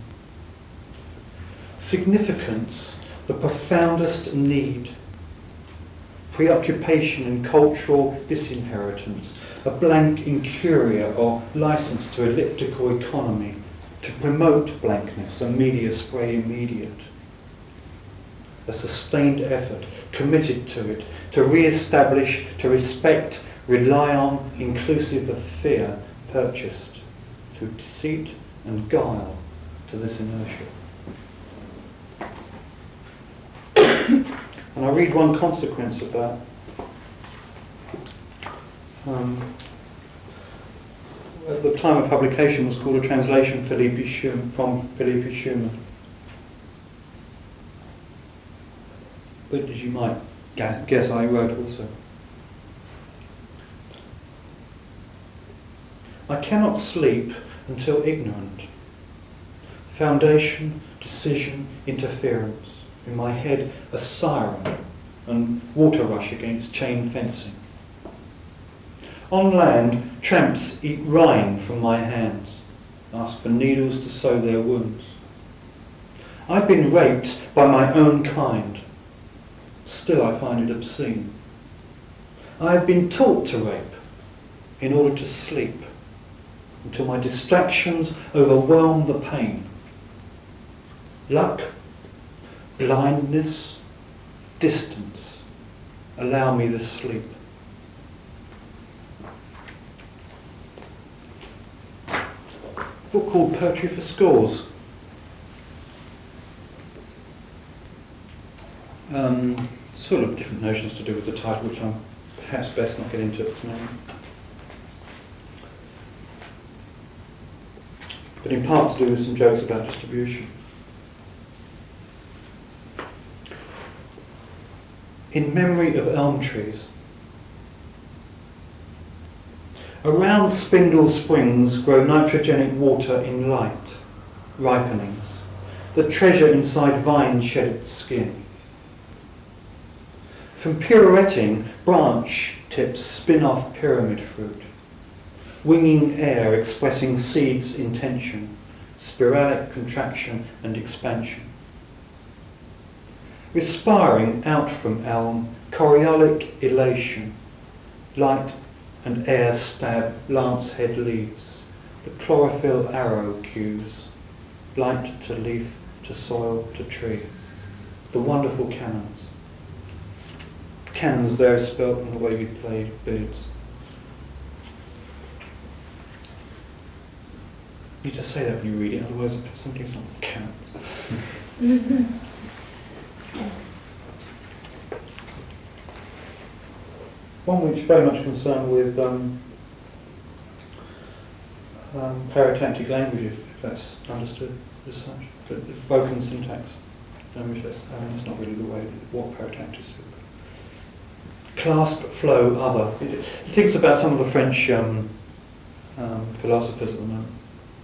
Significance, the profoundest need. Preoccupation and cultural disinheritance, a blank incuria or license to elliptical economy, to promote blankness, a media spray immediate. a sustained effort, committed to it, to re-establish, to respect, rely on, inclusive of fear, purchased, through deceit and guile to this inertia. And I read one consequence of that. At the time of publication was called a translation from Philippe Schumann. But as you might guess, I wrote also. I cannot sleep until ignorant. Foundation, decision, interference. In my head, a siren and water rush against chain fencing. On land, tramps eat rind from my hands, ask for needles to sew their wounds. I've been raped by my own kind. Still I find it obscene. I have been taught to rape in order to sleep until my distractions overwhelm the pain. Luck, blindness, distance allow me this sleep. A book called Poetry for Scores. Sort of different notions to do with the title, which I'm perhaps best not get into at the moment. But in part to do with some jokes about distribution. In memory of elm trees. Around Spindle Springs grow nitrogenic water in light, ripenings. The treasure inside vines shed its skin. From pirouetting, branch tips spin off pyramid fruit, winging air expressing seeds' intention, spiralic contraction and expansion. Respiring out from elm, Coriolic elation, light and air stab lance-head leaves, the chlorophyll arrow cues, light to leaf, to soil, to tree, the wonderful cannons. Cannons there spelt in the way we played billiards. You need to say that when you read it, otherwise somebody's not cannons. One which is very much concerned with paratactic languages, if that's understood as such, but broken syntax. That's not really the way what paratactic is. Clasp, flow, other. It thinks about some of the French philosophers at the moment.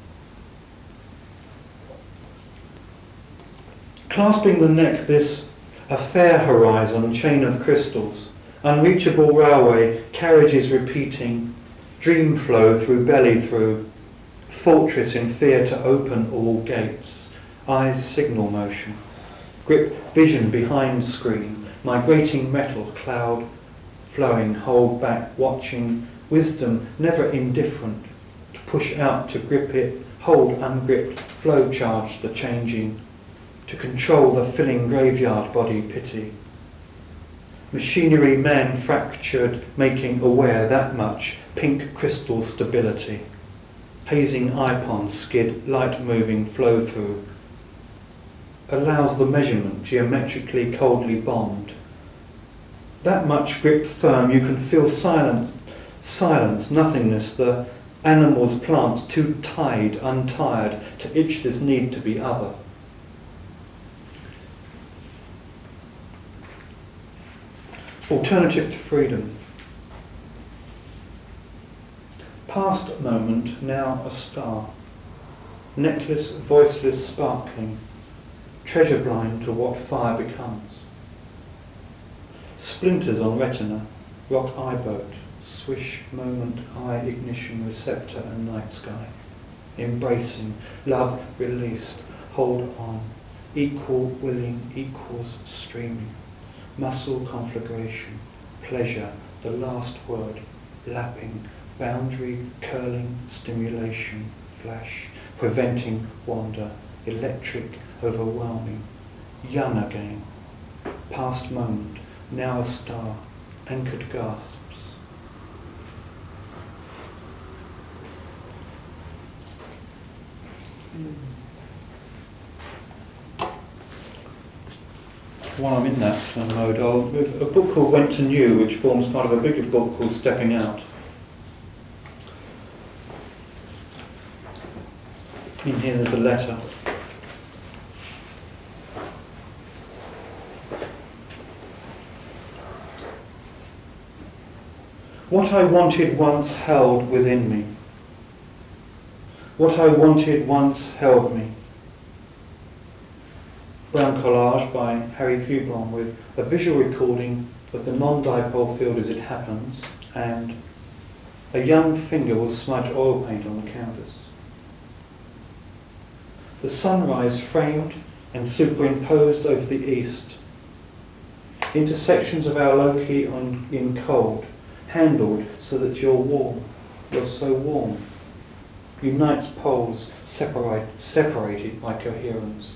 Clasping the neck, this a fair horizon, chain of crystals, unreachable railway, carriages repeating, dream flow through belly through, fortress in fear to open all gates, eyes signal motion, grip vision behind screen, migrating metal cloud, flowing, hold back, watching, wisdom never indifferent, to push out, to grip it, hold ungripped, flow charge the changing, to control the filling graveyard body pity. Machinery man fractured, making aware that much, pink crystal stability. Hazing icon skid, light moving flow through. Allows the measurement geometrically coldly bombed. That much grip firm, you can feel silence, nothingness, the animals, plants too tied, untired to itch this need to be other. Alternative to freedom. Past moment, now a star. Necklace, voiceless, sparkling. Treasure blind to what fire becomes. Splinters on retina, rock eye boat, swish, moment, eye, ignition, receptor and night sky. Embracing, love released, hold on. Equal, willing, equals streaming. Muscle conflagration, pleasure, the last word, lapping, boundary, curling, stimulation, flash, preventing wander, electric, overwhelming, young again, past moment, now a star, anchored gasps. While I'm in that mode, I'll move a book called Went to New, which forms part of a bigger book called Stepping Out. In here there's a letter. What I wanted once held within me. What I wanted once held me. Brown collage by Harry Fubon with a visual recording of the non-dipole field as it happens, and a young finger will smudge oil paint on the canvas. The sunrise framed and superimposed over the east. Intersections of our loci in cold, handled so that you're warm. You're so warm. Unites poles separated by coherence.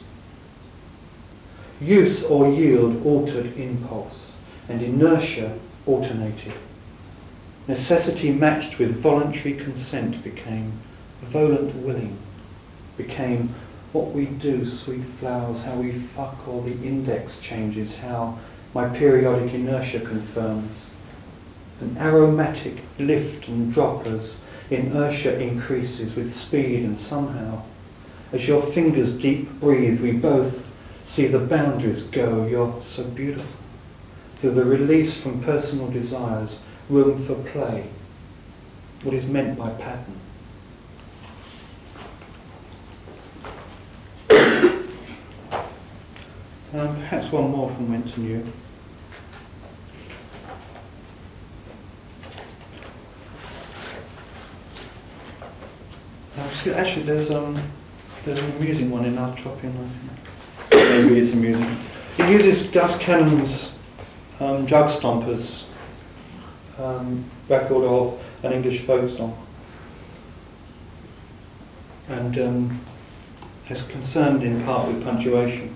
Use or yield altered impulse, and inertia alternated. Necessity matched with voluntary consent became volant willing, became what we do, sweet flowers, how we fuck all the index changes, how my periodic inertia confirms. An aromatic lift and drop as inertia increases with speed, and somehow, as your fingers deep breathe, we both see the boundaries go. You're so beautiful. Through the release from personal desires, room for play. What is meant by pattern. Perhaps one more from Went to New. Actually, there's an amusing one in Altropion, I think. Maybe it's amusing. It uses Gus Cannon's Jug Stompers record of an English folk song, and is concerned in part with punctuation.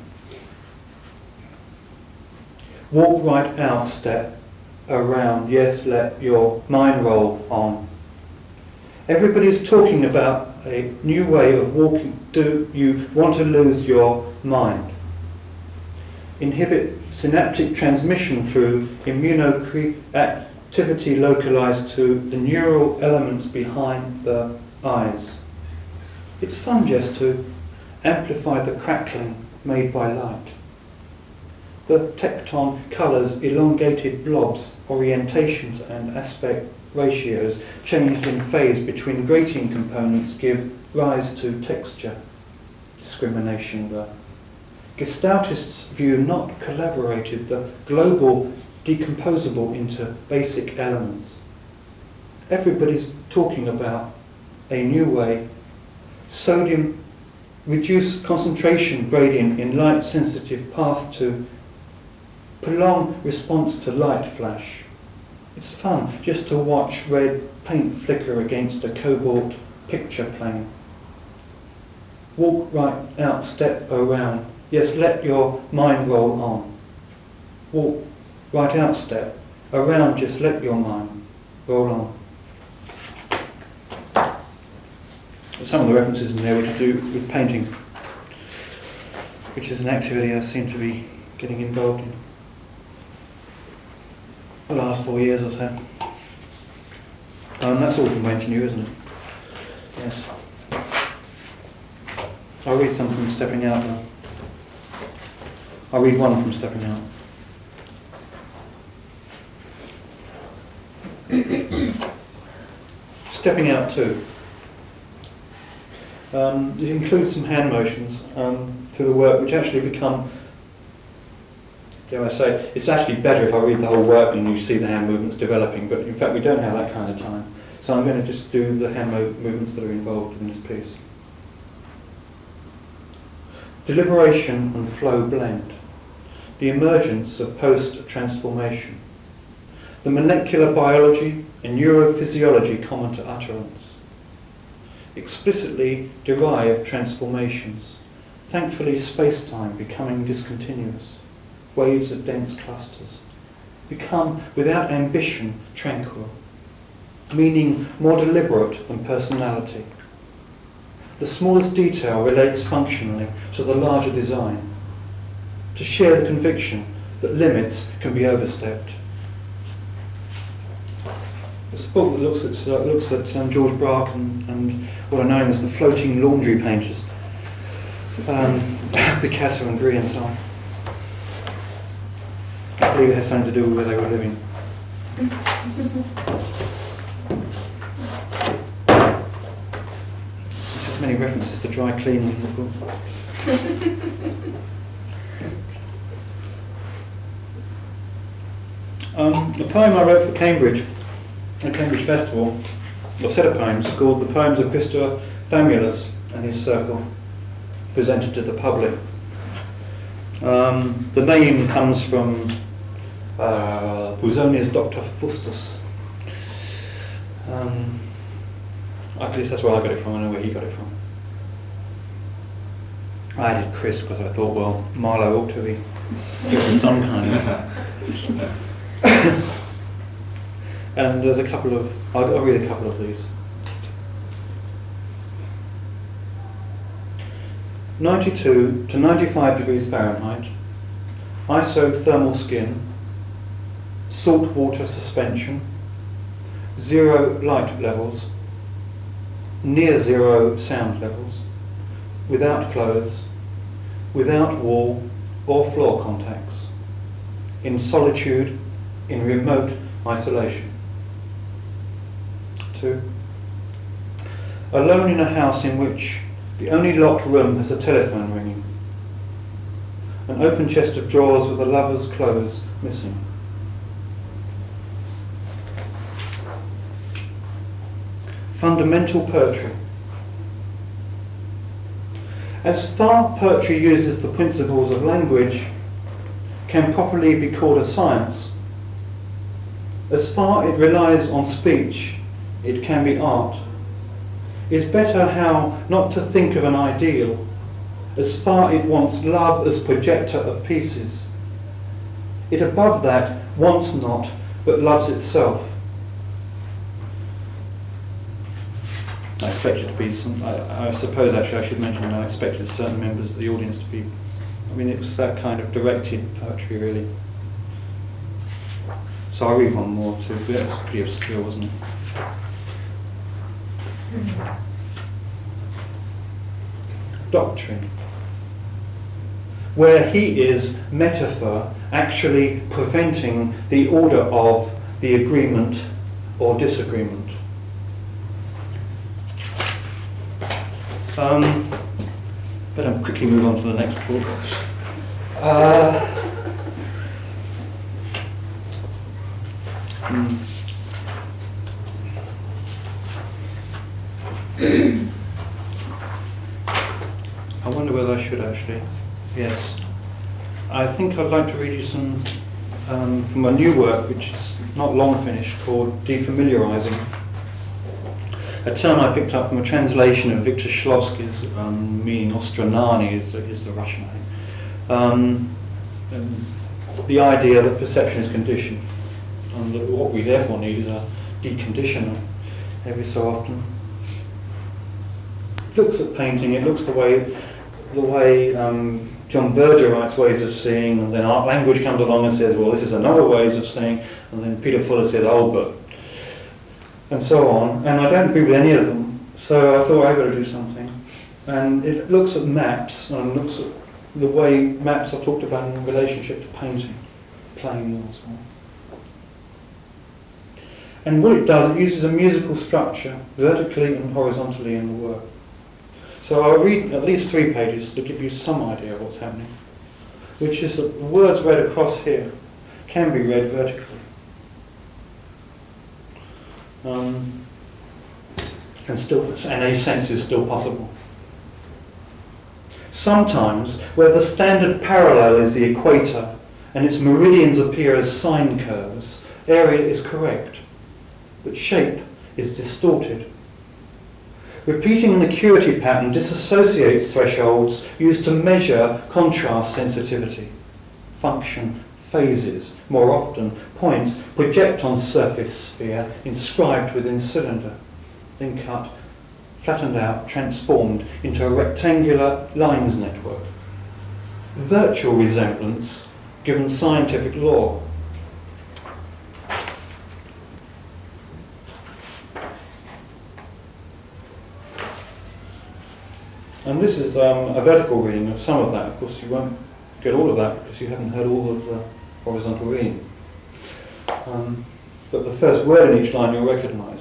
Walk right out, step around, yes, let your mind roll on. Everybody's talking about a new way of walking. Do you want to lose your mind? Inhibit synaptic transmission through immunoactivity localized to the neural elements behind the eyes. It's fun just to amplify the crackling made by light. The tecton colours, elongated blobs, orientations and aspect ratios changed in phase between grating components give rise to texture discrimination. The Gestaltists' view not collaborated the global decomposable into basic elements. Everybody's talking about a new way. Sodium reduce concentration gradient in light sensitive path to prolong response to light flash. It's fun just to watch red paint flicker against a cobalt picture plane. Walk right out, step around. Yes, let your mind roll on. Walk right out, step around, just let your mind roll on. Some of the references in there were to do with painting, which is an activity I seem to be getting involved in the last 4 years or so. That's all from Went to New, isn't it? Yes. I'll read some from Stepping Out now. I'll read one from Stepping Out. Stepping Out 2. It includes some hand motions through the work which actually become, dare I say, it's actually better if I read the whole work and you see the hand movements developing, but in fact we don't have that kind of time. So I'm going to just do the hand movements that are involved in this piece. Deliberation and flow blend. The emergence of post-transformation. The molecular biology and neurophysiology common to utterance. Explicitly derived transformations. Thankfully space-time becoming discontinuous. waves of dense clusters, become, without ambition, tranquil, meaning more deliberate than personality. The smallest detail relates functionally to the larger design, to share the conviction that limits can be overstepped. It's a book that looks at George Braque and what are known as the floating laundry painters, Picasso and Gris and so on. I believe it has something to do with where they were living. It has many references to dry cleaning in the book. The poem I wrote for Cambridge, the Cambridge Festival, a set of poems called The Poems of Christopher Famulus and His Circle, presented to the public. The name comes from Busoni's Dr. Faustus. At least that's where I got it from. I know where he got it from. I added Chris because I thought, well, Marlowe ought to be given some kind of... And there's a couple of... I'll read a couple of these. 92 to 95 degrees Fahrenheit, isothermal skin, salt water suspension, 0 light levels, near 0 sound levels, without clothes, without wall or floor contacts, in solitude, in remote isolation. 2. Alone in a house in which the only locked room has a telephone ringing, an open chest of drawers with a lover's clothes missing. Fundamental poetry. As far poetry uses the principles of language can properly be called a science, as far it relies on speech, it can be art. It's better how not to think of an ideal, as far it wants love as projector of pieces. It above that wants not, but loves itself. I expected to be some... I suppose actually I should mention I expected certain members of the audience to be... I mean, it was that kind of directed poetry, really. So I'll read one more too, but it's pretty obscure, wasn't it? Doctrine. Where he is metaphor actually preventing the order of the agreement or disagreement. Better quickly move on to the next book. I wonder whether I should actually. Yes. I think I'd like to read you some from a new work which is not long finished called Defamiliarizing. A term I picked up from a translation of Victor Shklovsky's, meaning Ostranani is the Russian name. The idea that perception is conditioned, and that what we therefore need is a deconditioner every so often. It looks at painting, it looks the way John Berger writes ways of seeing, and then art language comes along and says, well, this is another ways of seeing, and then Peter Fuller says, oh, but, and so on. And I don't agree with any of them, so I thought I'd better do something. And it looks at maps, and looks at the way maps are talked about in relationship to painting, planes and so on. And what it does, it uses a musical structure, vertically and horizontally in the work. So I'll read at least 3 pages to give you some idea of what's happening, which is that the words read across here can be read vertically. And a sense is still possible. Sometimes, where the standard parallel is the equator and its meridians appear as sine curves, area is correct, but shape is distorted. Repeating an acuity pattern disassociates thresholds used to measure contrast sensitivity. function, phases, more often points, project on surface sphere inscribed within cylinder, then cut, flattened out, transformed into a rectangular lines network. Virtual resemblance given scientific law. And this is a vertical reading of some of that. Of course, you won't get all of that because you haven't heard all of the horizontal reading. But the first word in each line you'll recognise.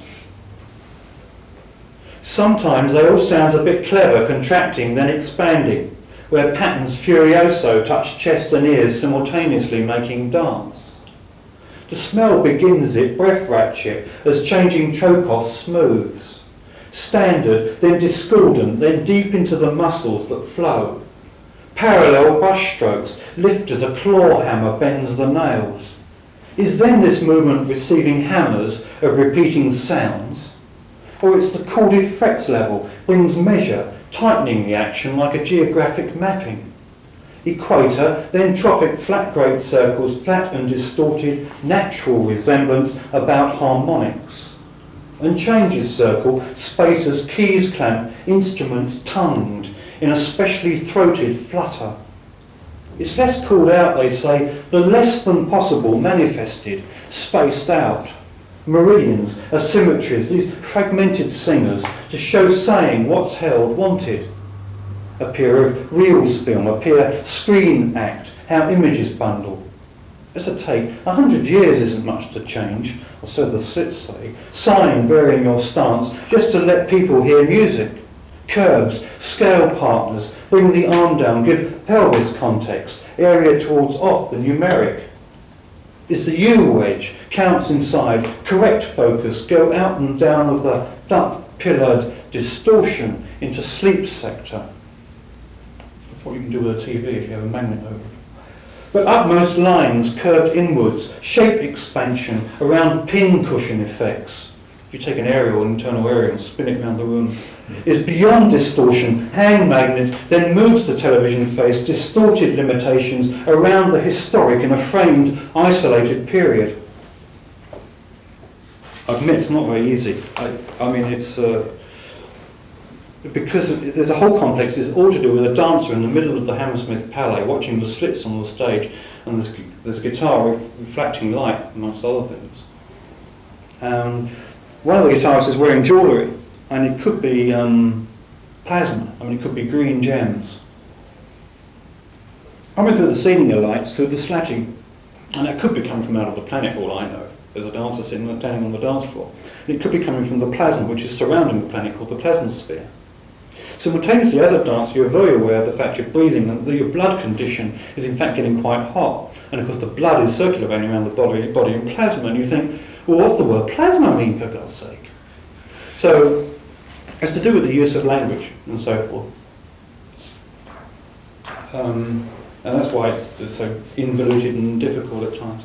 Sometimes they all sound a bit clever, contracting, then expanding, where patterns furioso touch chest and ears simultaneously, making dance. The smell begins it, breath ratchet, as changing tropos smooths. Standard, then discordant, then deep into the muscles that flow. Parallel brushstrokes, lift as a claw hammer bends the nails. Is then this movement receiving hammers of repeating sounds? Or it's the chorded frets level, brings measure, tightening the action like a geographic mapping. Equator, then tropic flat great circles, flat and distorted, natural resemblance about harmonics. And changes circle, spaces, keys clamp, instruments tongued in a specially throated flutter. It's less called out, they say, the less than possible manifested, spaced out. Meridians, asymmetries, these fragmented singers to show saying what's held wanted. Appear of reels film, appear screen act, how images bundle. As a take, 100 years isn't much to change, or so the slits say. Sign varying your stance, just to let people hear music. Curves, scale partners, bring the arm down, give pelvis context, area towards off the numeric. Is the U wedge, counts inside, correct focus, go out and down of the duck-pillared distortion into sleep sector. That's what you can do with a TV if you have a magnet over. But upmost lines curved inwards, shape expansion around pin cushion effects. If you take an aerial, internal aerial, and spin it around the room, is beyond distortion, hang magnet, then moves the television face, distorted limitations around the historic in a framed, isolated period. I admit it's not very easy. I mean, it's because there's a whole complex. It's all to do with a dancer in the middle of the Hammersmith Palais watching the slits on the stage, and there's a guitar reflecting light, amongst other things. One of the guitarists is wearing jewellery, and it could be plasma. I mean, it could be green gems. I went through the ceiling of lights, through the slatting, and it could be coming from out of the planet, for all I know. There's a dancer standing on the dance floor. And it could be coming from the plasma, which is surrounding the planet, called the plasmosphere. Simultaneously, as a dancer, you're very aware of the fact you're breathing, and that your blood condition is in fact getting quite hot. And of course the blood is circulating around the body in plasma, and you think, well, what's the word plasma mean, for God's sake? So it's to do with the use of language and so forth. And that's why it's so involuted and difficult at times.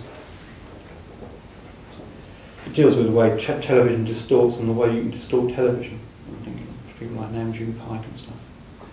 It deals with the way television distorts and the way you can distort television. I'm thinking of people like Nam June Paik and stuff.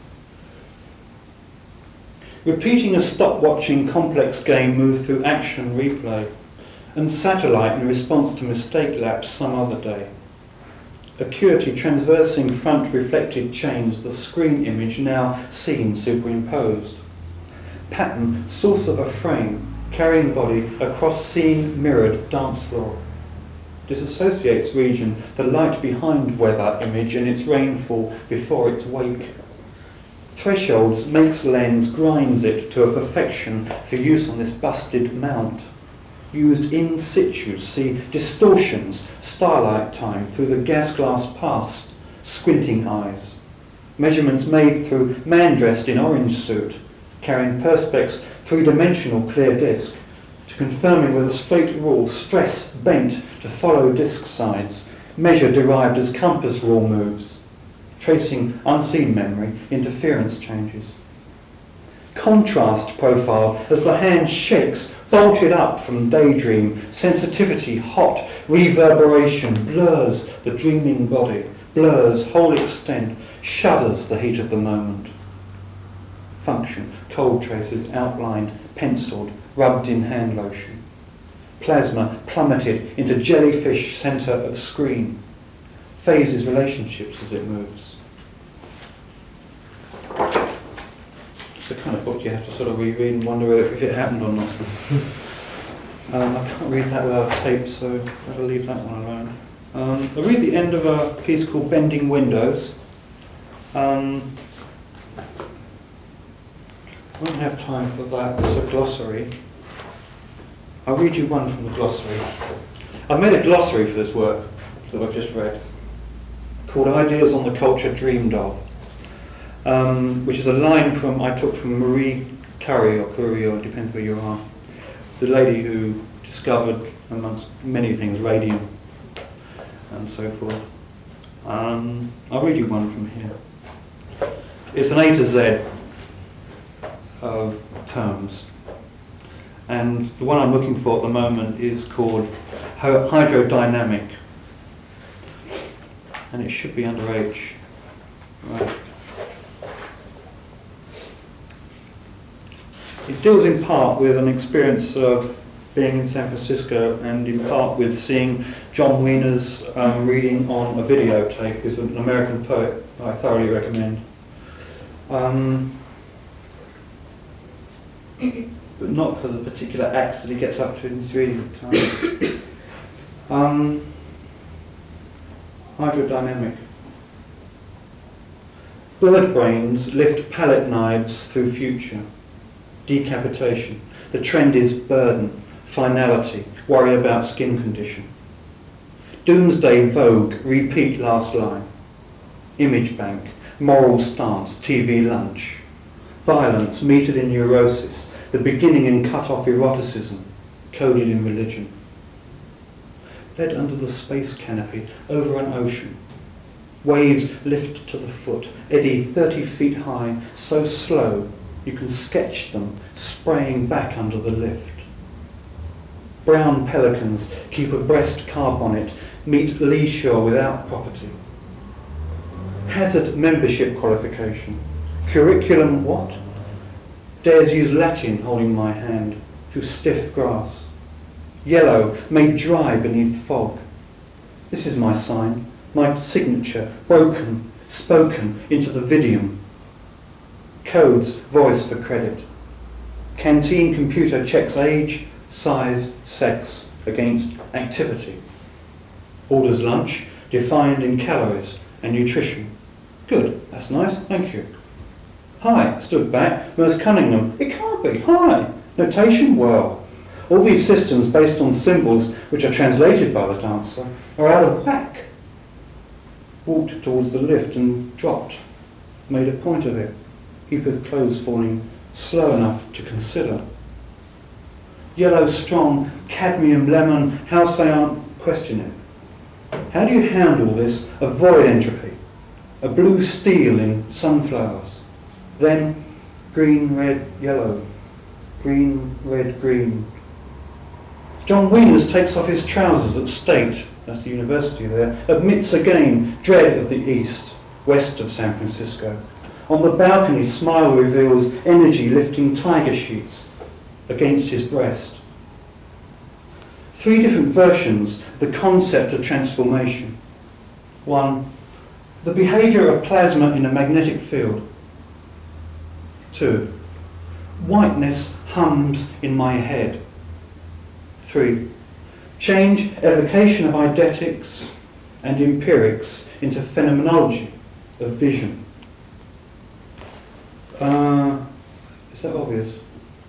Repeating a stop-watching complex game moved through action replay, and satellite in response to mistake lapse some other day. Acuity transversing front reflected chains, the screen image now seen superimposed. Pattern, source of a frame, carrying body across scene mirrored dance floor. Disassociates region, the light behind weather image and its rainfall before its wake. Thresholds makes lens, grinds it to a perfection for use on this busted mount. Used in situ, see distortions, starlight time through the gas glass past, squinting eyes. Measurements made through man dressed in orange suit, carrying perspex three-dimensional clear disc, to confirming with a straight rule, stress bent to follow disc sides, measure derived as compass rule moves, tracing unseen memory, interference changes. Contrast profile as the hand shakes, bolted up from daydream, sensitivity hot, reverberation blurs the dreaming body, blurs whole extent, shudders the heat of the moment. Function, cold traces outlined, penciled, rubbed in hand lotion. Plasma plummeted into jellyfish centre of screen. Phases relationships as it moves. It's the kind of book you have to sort of reread and wonder if it happened or not. I can't read that without tape, so I'll leave that one alone. I'll read the end of a piece called Bending Windows. I won't have time for that. It's a glossary. I'll read you one from the glossary. I've made a glossary for this work that I've just read, called Ideas on the Culture Dreamed Of, which is a line I took from Marie Curie, or Curie, or it depends where you are, the lady who discovered, amongst many things, radium and so forth. I'll read you one from here. It's an A to Z of terms. And the one I'm looking for at the moment is called hydrodynamic. And it should be under H. Right. It deals in part with an experience of being in San Francisco, and in part with seeing John Wiener's reading on a videotape. He's an American poet I thoroughly recommend. But not for the particular acts that he gets up to in his reading at the time. Hydrodynamic. Bird brains lift palette knives through future. Decapitation. The trend is burden, finality, worry about skin condition. Doomsday Vogue, repeat last line. Image bank, moral stance, TV lunch. Violence, metered in neurosis, the beginning in cut-off eroticism, coded in religion. Led under the space canopy, over an ocean. Waves lift to the foot, eddy 30 feet high, so slow you can sketch them spraying back under the lift. Brown pelicans keep abreast car bonnet, meet lee shore without property. Hazard membership qualification. Curriculum what? Dares use Latin holding my hand through stiff grass. Yellow made dry beneath fog. This is my sign, my signature, broken, spoken into the vidium. Codes voice for credit. Canteen computer checks age, size, sex against activity. Orders lunch, defined in calories and nutrition. Good, that's nice, thank you. Hi, stood back, Merce Cunningham. It can't be, hi. Notation, well. All these systems based on symbols which are translated by the dancer are out of whack. Walked towards the lift and dropped. Made a point of it. Heap of clothes falling slow enough to consider. Yellow strong, cadmium lemon, house they aren't questioning. How do you handle this? Avoid entropy. A blue steel in sunflowers. Then green, red, yellow. Green, red, green. John Wieners takes off his trousers at State, that's the university there, admits again dread of the east, west of San Francisco. On the balcony, smile reveals energy lifting tiger sheets against his breast. 3 different versions, the concept of transformation. 1, the behaviour of plasma in a magnetic field. 2, whiteness hums in my head. 3, change evocation of eidetics and empirics into phenomenology of vision. Is that obvious?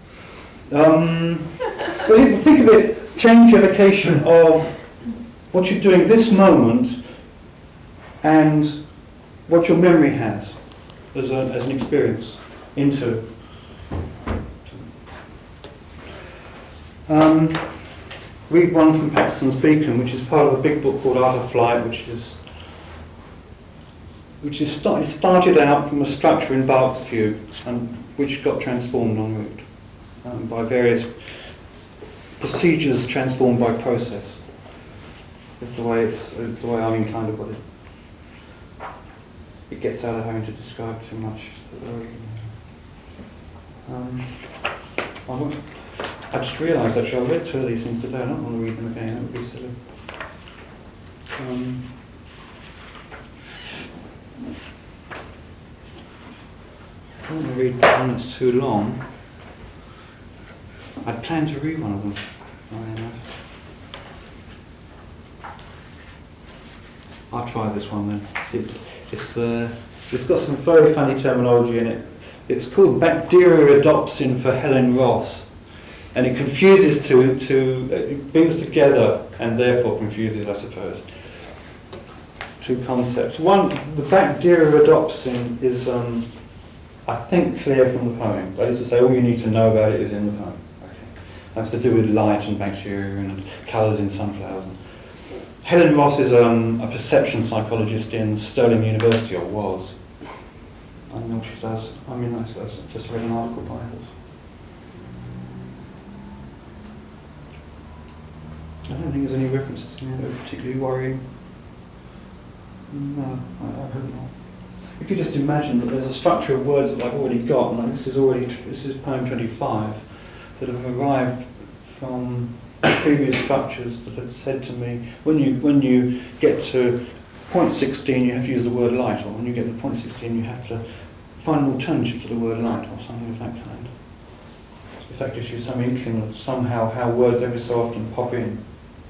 Well, you think of it, change evocation of what you're doing this moment and what your memory has as an experience into. Read one from Paxton's Beacon, which is part of a big book called Art of Flight, which started out from a structure in Barks view, and which got transformed en route by various procedures transformed by process. It's the way I'm inclined to put it. It gets out of having to describe too much. I just realised actually I read two of these things today. I don't want to read them again. That would be silly. I don't want to read one that's too long. I plan to read one of them. I'll try this one then. It's got some very funny terminology in it. It's called Bacteriorhodopsin for Helen Ross, and it confuses it brings together and therefore confuses, I suppose, two concepts. One, the Bacteriorhodopsin is, I think, clear from the poem. That is to say, all you need to know about it is in the poem. Okay. That's to do with light and bacteria and colours in sunflowers. Helen Ross is a perception psychologist in Stirling University, or was. I don't know what she does. I mean, I just read an article by her. I don't think there's any references in there that are particularly worrying. No, I hope not. If you just imagine that there's a structure of words that I've already got, and this is poem 25, that have arrived from previous structures that have said to me, when you get to point 16 you have to use the word light, or when you get to point 16 you have to find an alternative to the word light, or something of that kind. If that gives you some inkling of somehow how words every so often pop in.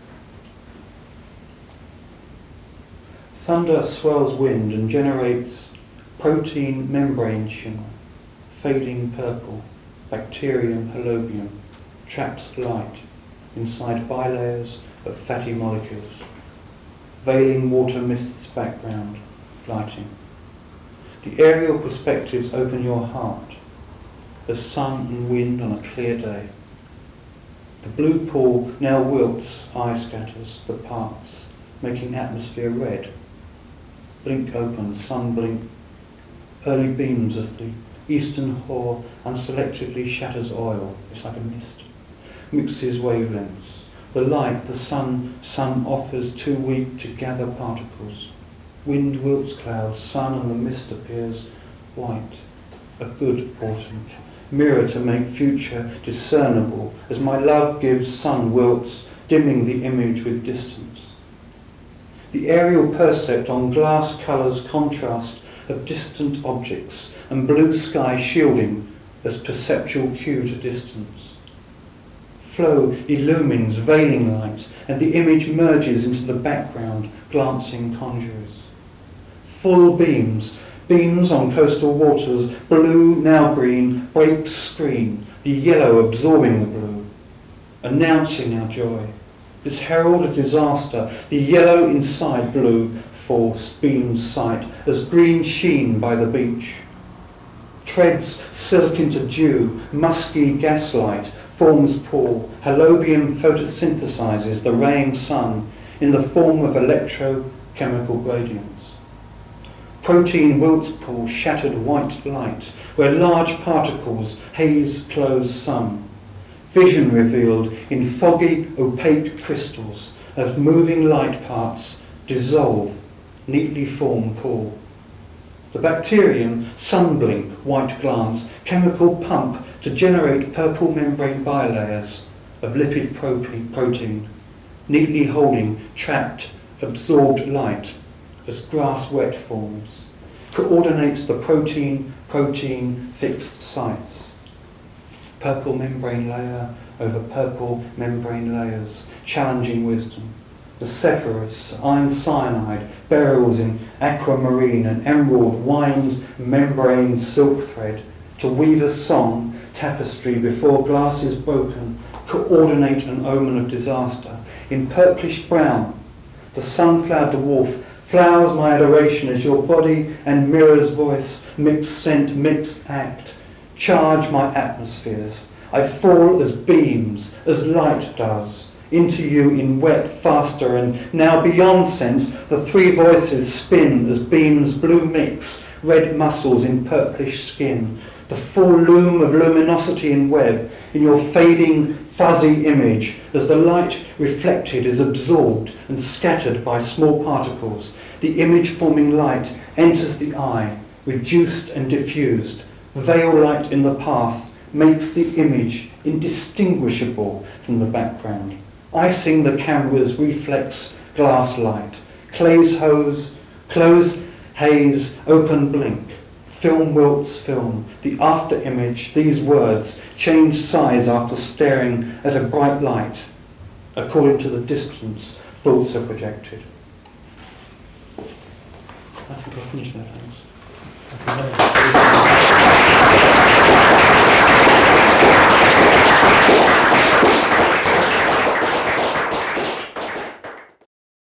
Thunder swells wind and generates protein membrane shimmer, fading purple, bacterium halobium, traps light inside bilayers of fatty molecules, veiling water mists background, lighting. The aerial perspectives open your heart, the sun and wind on a clear day. The blue pool now wilts, eye scatters, the parts, making atmosphere red. Blink open, sun blink, early beams as the eastern hoar unselectively shatters oil. It's like a mist. Mixes wavelengths. The light the sun offers too weak to gather particles. Wind wilts clouds, sun and the mist appears white. A good portent, mirror to make future discernible, as my love gives sun wilts, dimming the image with distance. The aerial percept on glass colours contrast of distant objects and blue sky shielding as perceptual cue to distance. Flow illumines veiling light and the image merges into the background, glancing conjures. Full beams on coastal waters, blue now green, breaks screen, the yellow absorbing the blue, announcing our joy. This herald of disaster, the yellow inside blue, force beams sight as green sheen by the beach. Threads silk into dew, musky gaslight, forms pool, halobium photosynthesizes the raying sun in the form of electrochemical gradients. Protein wilts pool shattered white light, where large particles haze closed sun. Vision revealed in foggy, opaque crystals as moving light parts dissolve, neatly form pool. The bacterium, sunblink, white glance, chemical pump to generate purple membrane bilayers of lipid protein, neatly holding trapped, absorbed light as grass wet forms, coordinates the protein fixed sites. Purple membrane layer over purple membrane layers, challenging wisdom. The Zephyrus, iron cyanide, beryls in aquamarine and emerald wind membrane silk thread to weave a song, tapestry before glass is broken, coordinate an omen of disaster. In purplish brown, the sunflower dwarf flowers my adoration as your body and mirror's voice, mixed scent, mixed act, charge my atmospheres. I fall as beams, as light does, into you in wet, faster, and now beyond sense, the three voices spin as beams blue mix, red muscles in purplish skin, the full loom of luminosity in web, in your fading, fuzzy image, as the light reflected is absorbed and scattered by small particles. The image-forming light enters the eye, reduced and diffused. Veil light in the path makes the image indistinguishable from the background. Icing the camera's reflex glass light. Close haze, open blink. Film wilts film. The after image, these words, change size after staring at a bright light, according to the distance thoughts are projected. I think I'll finish there, thanks. Thank you very much.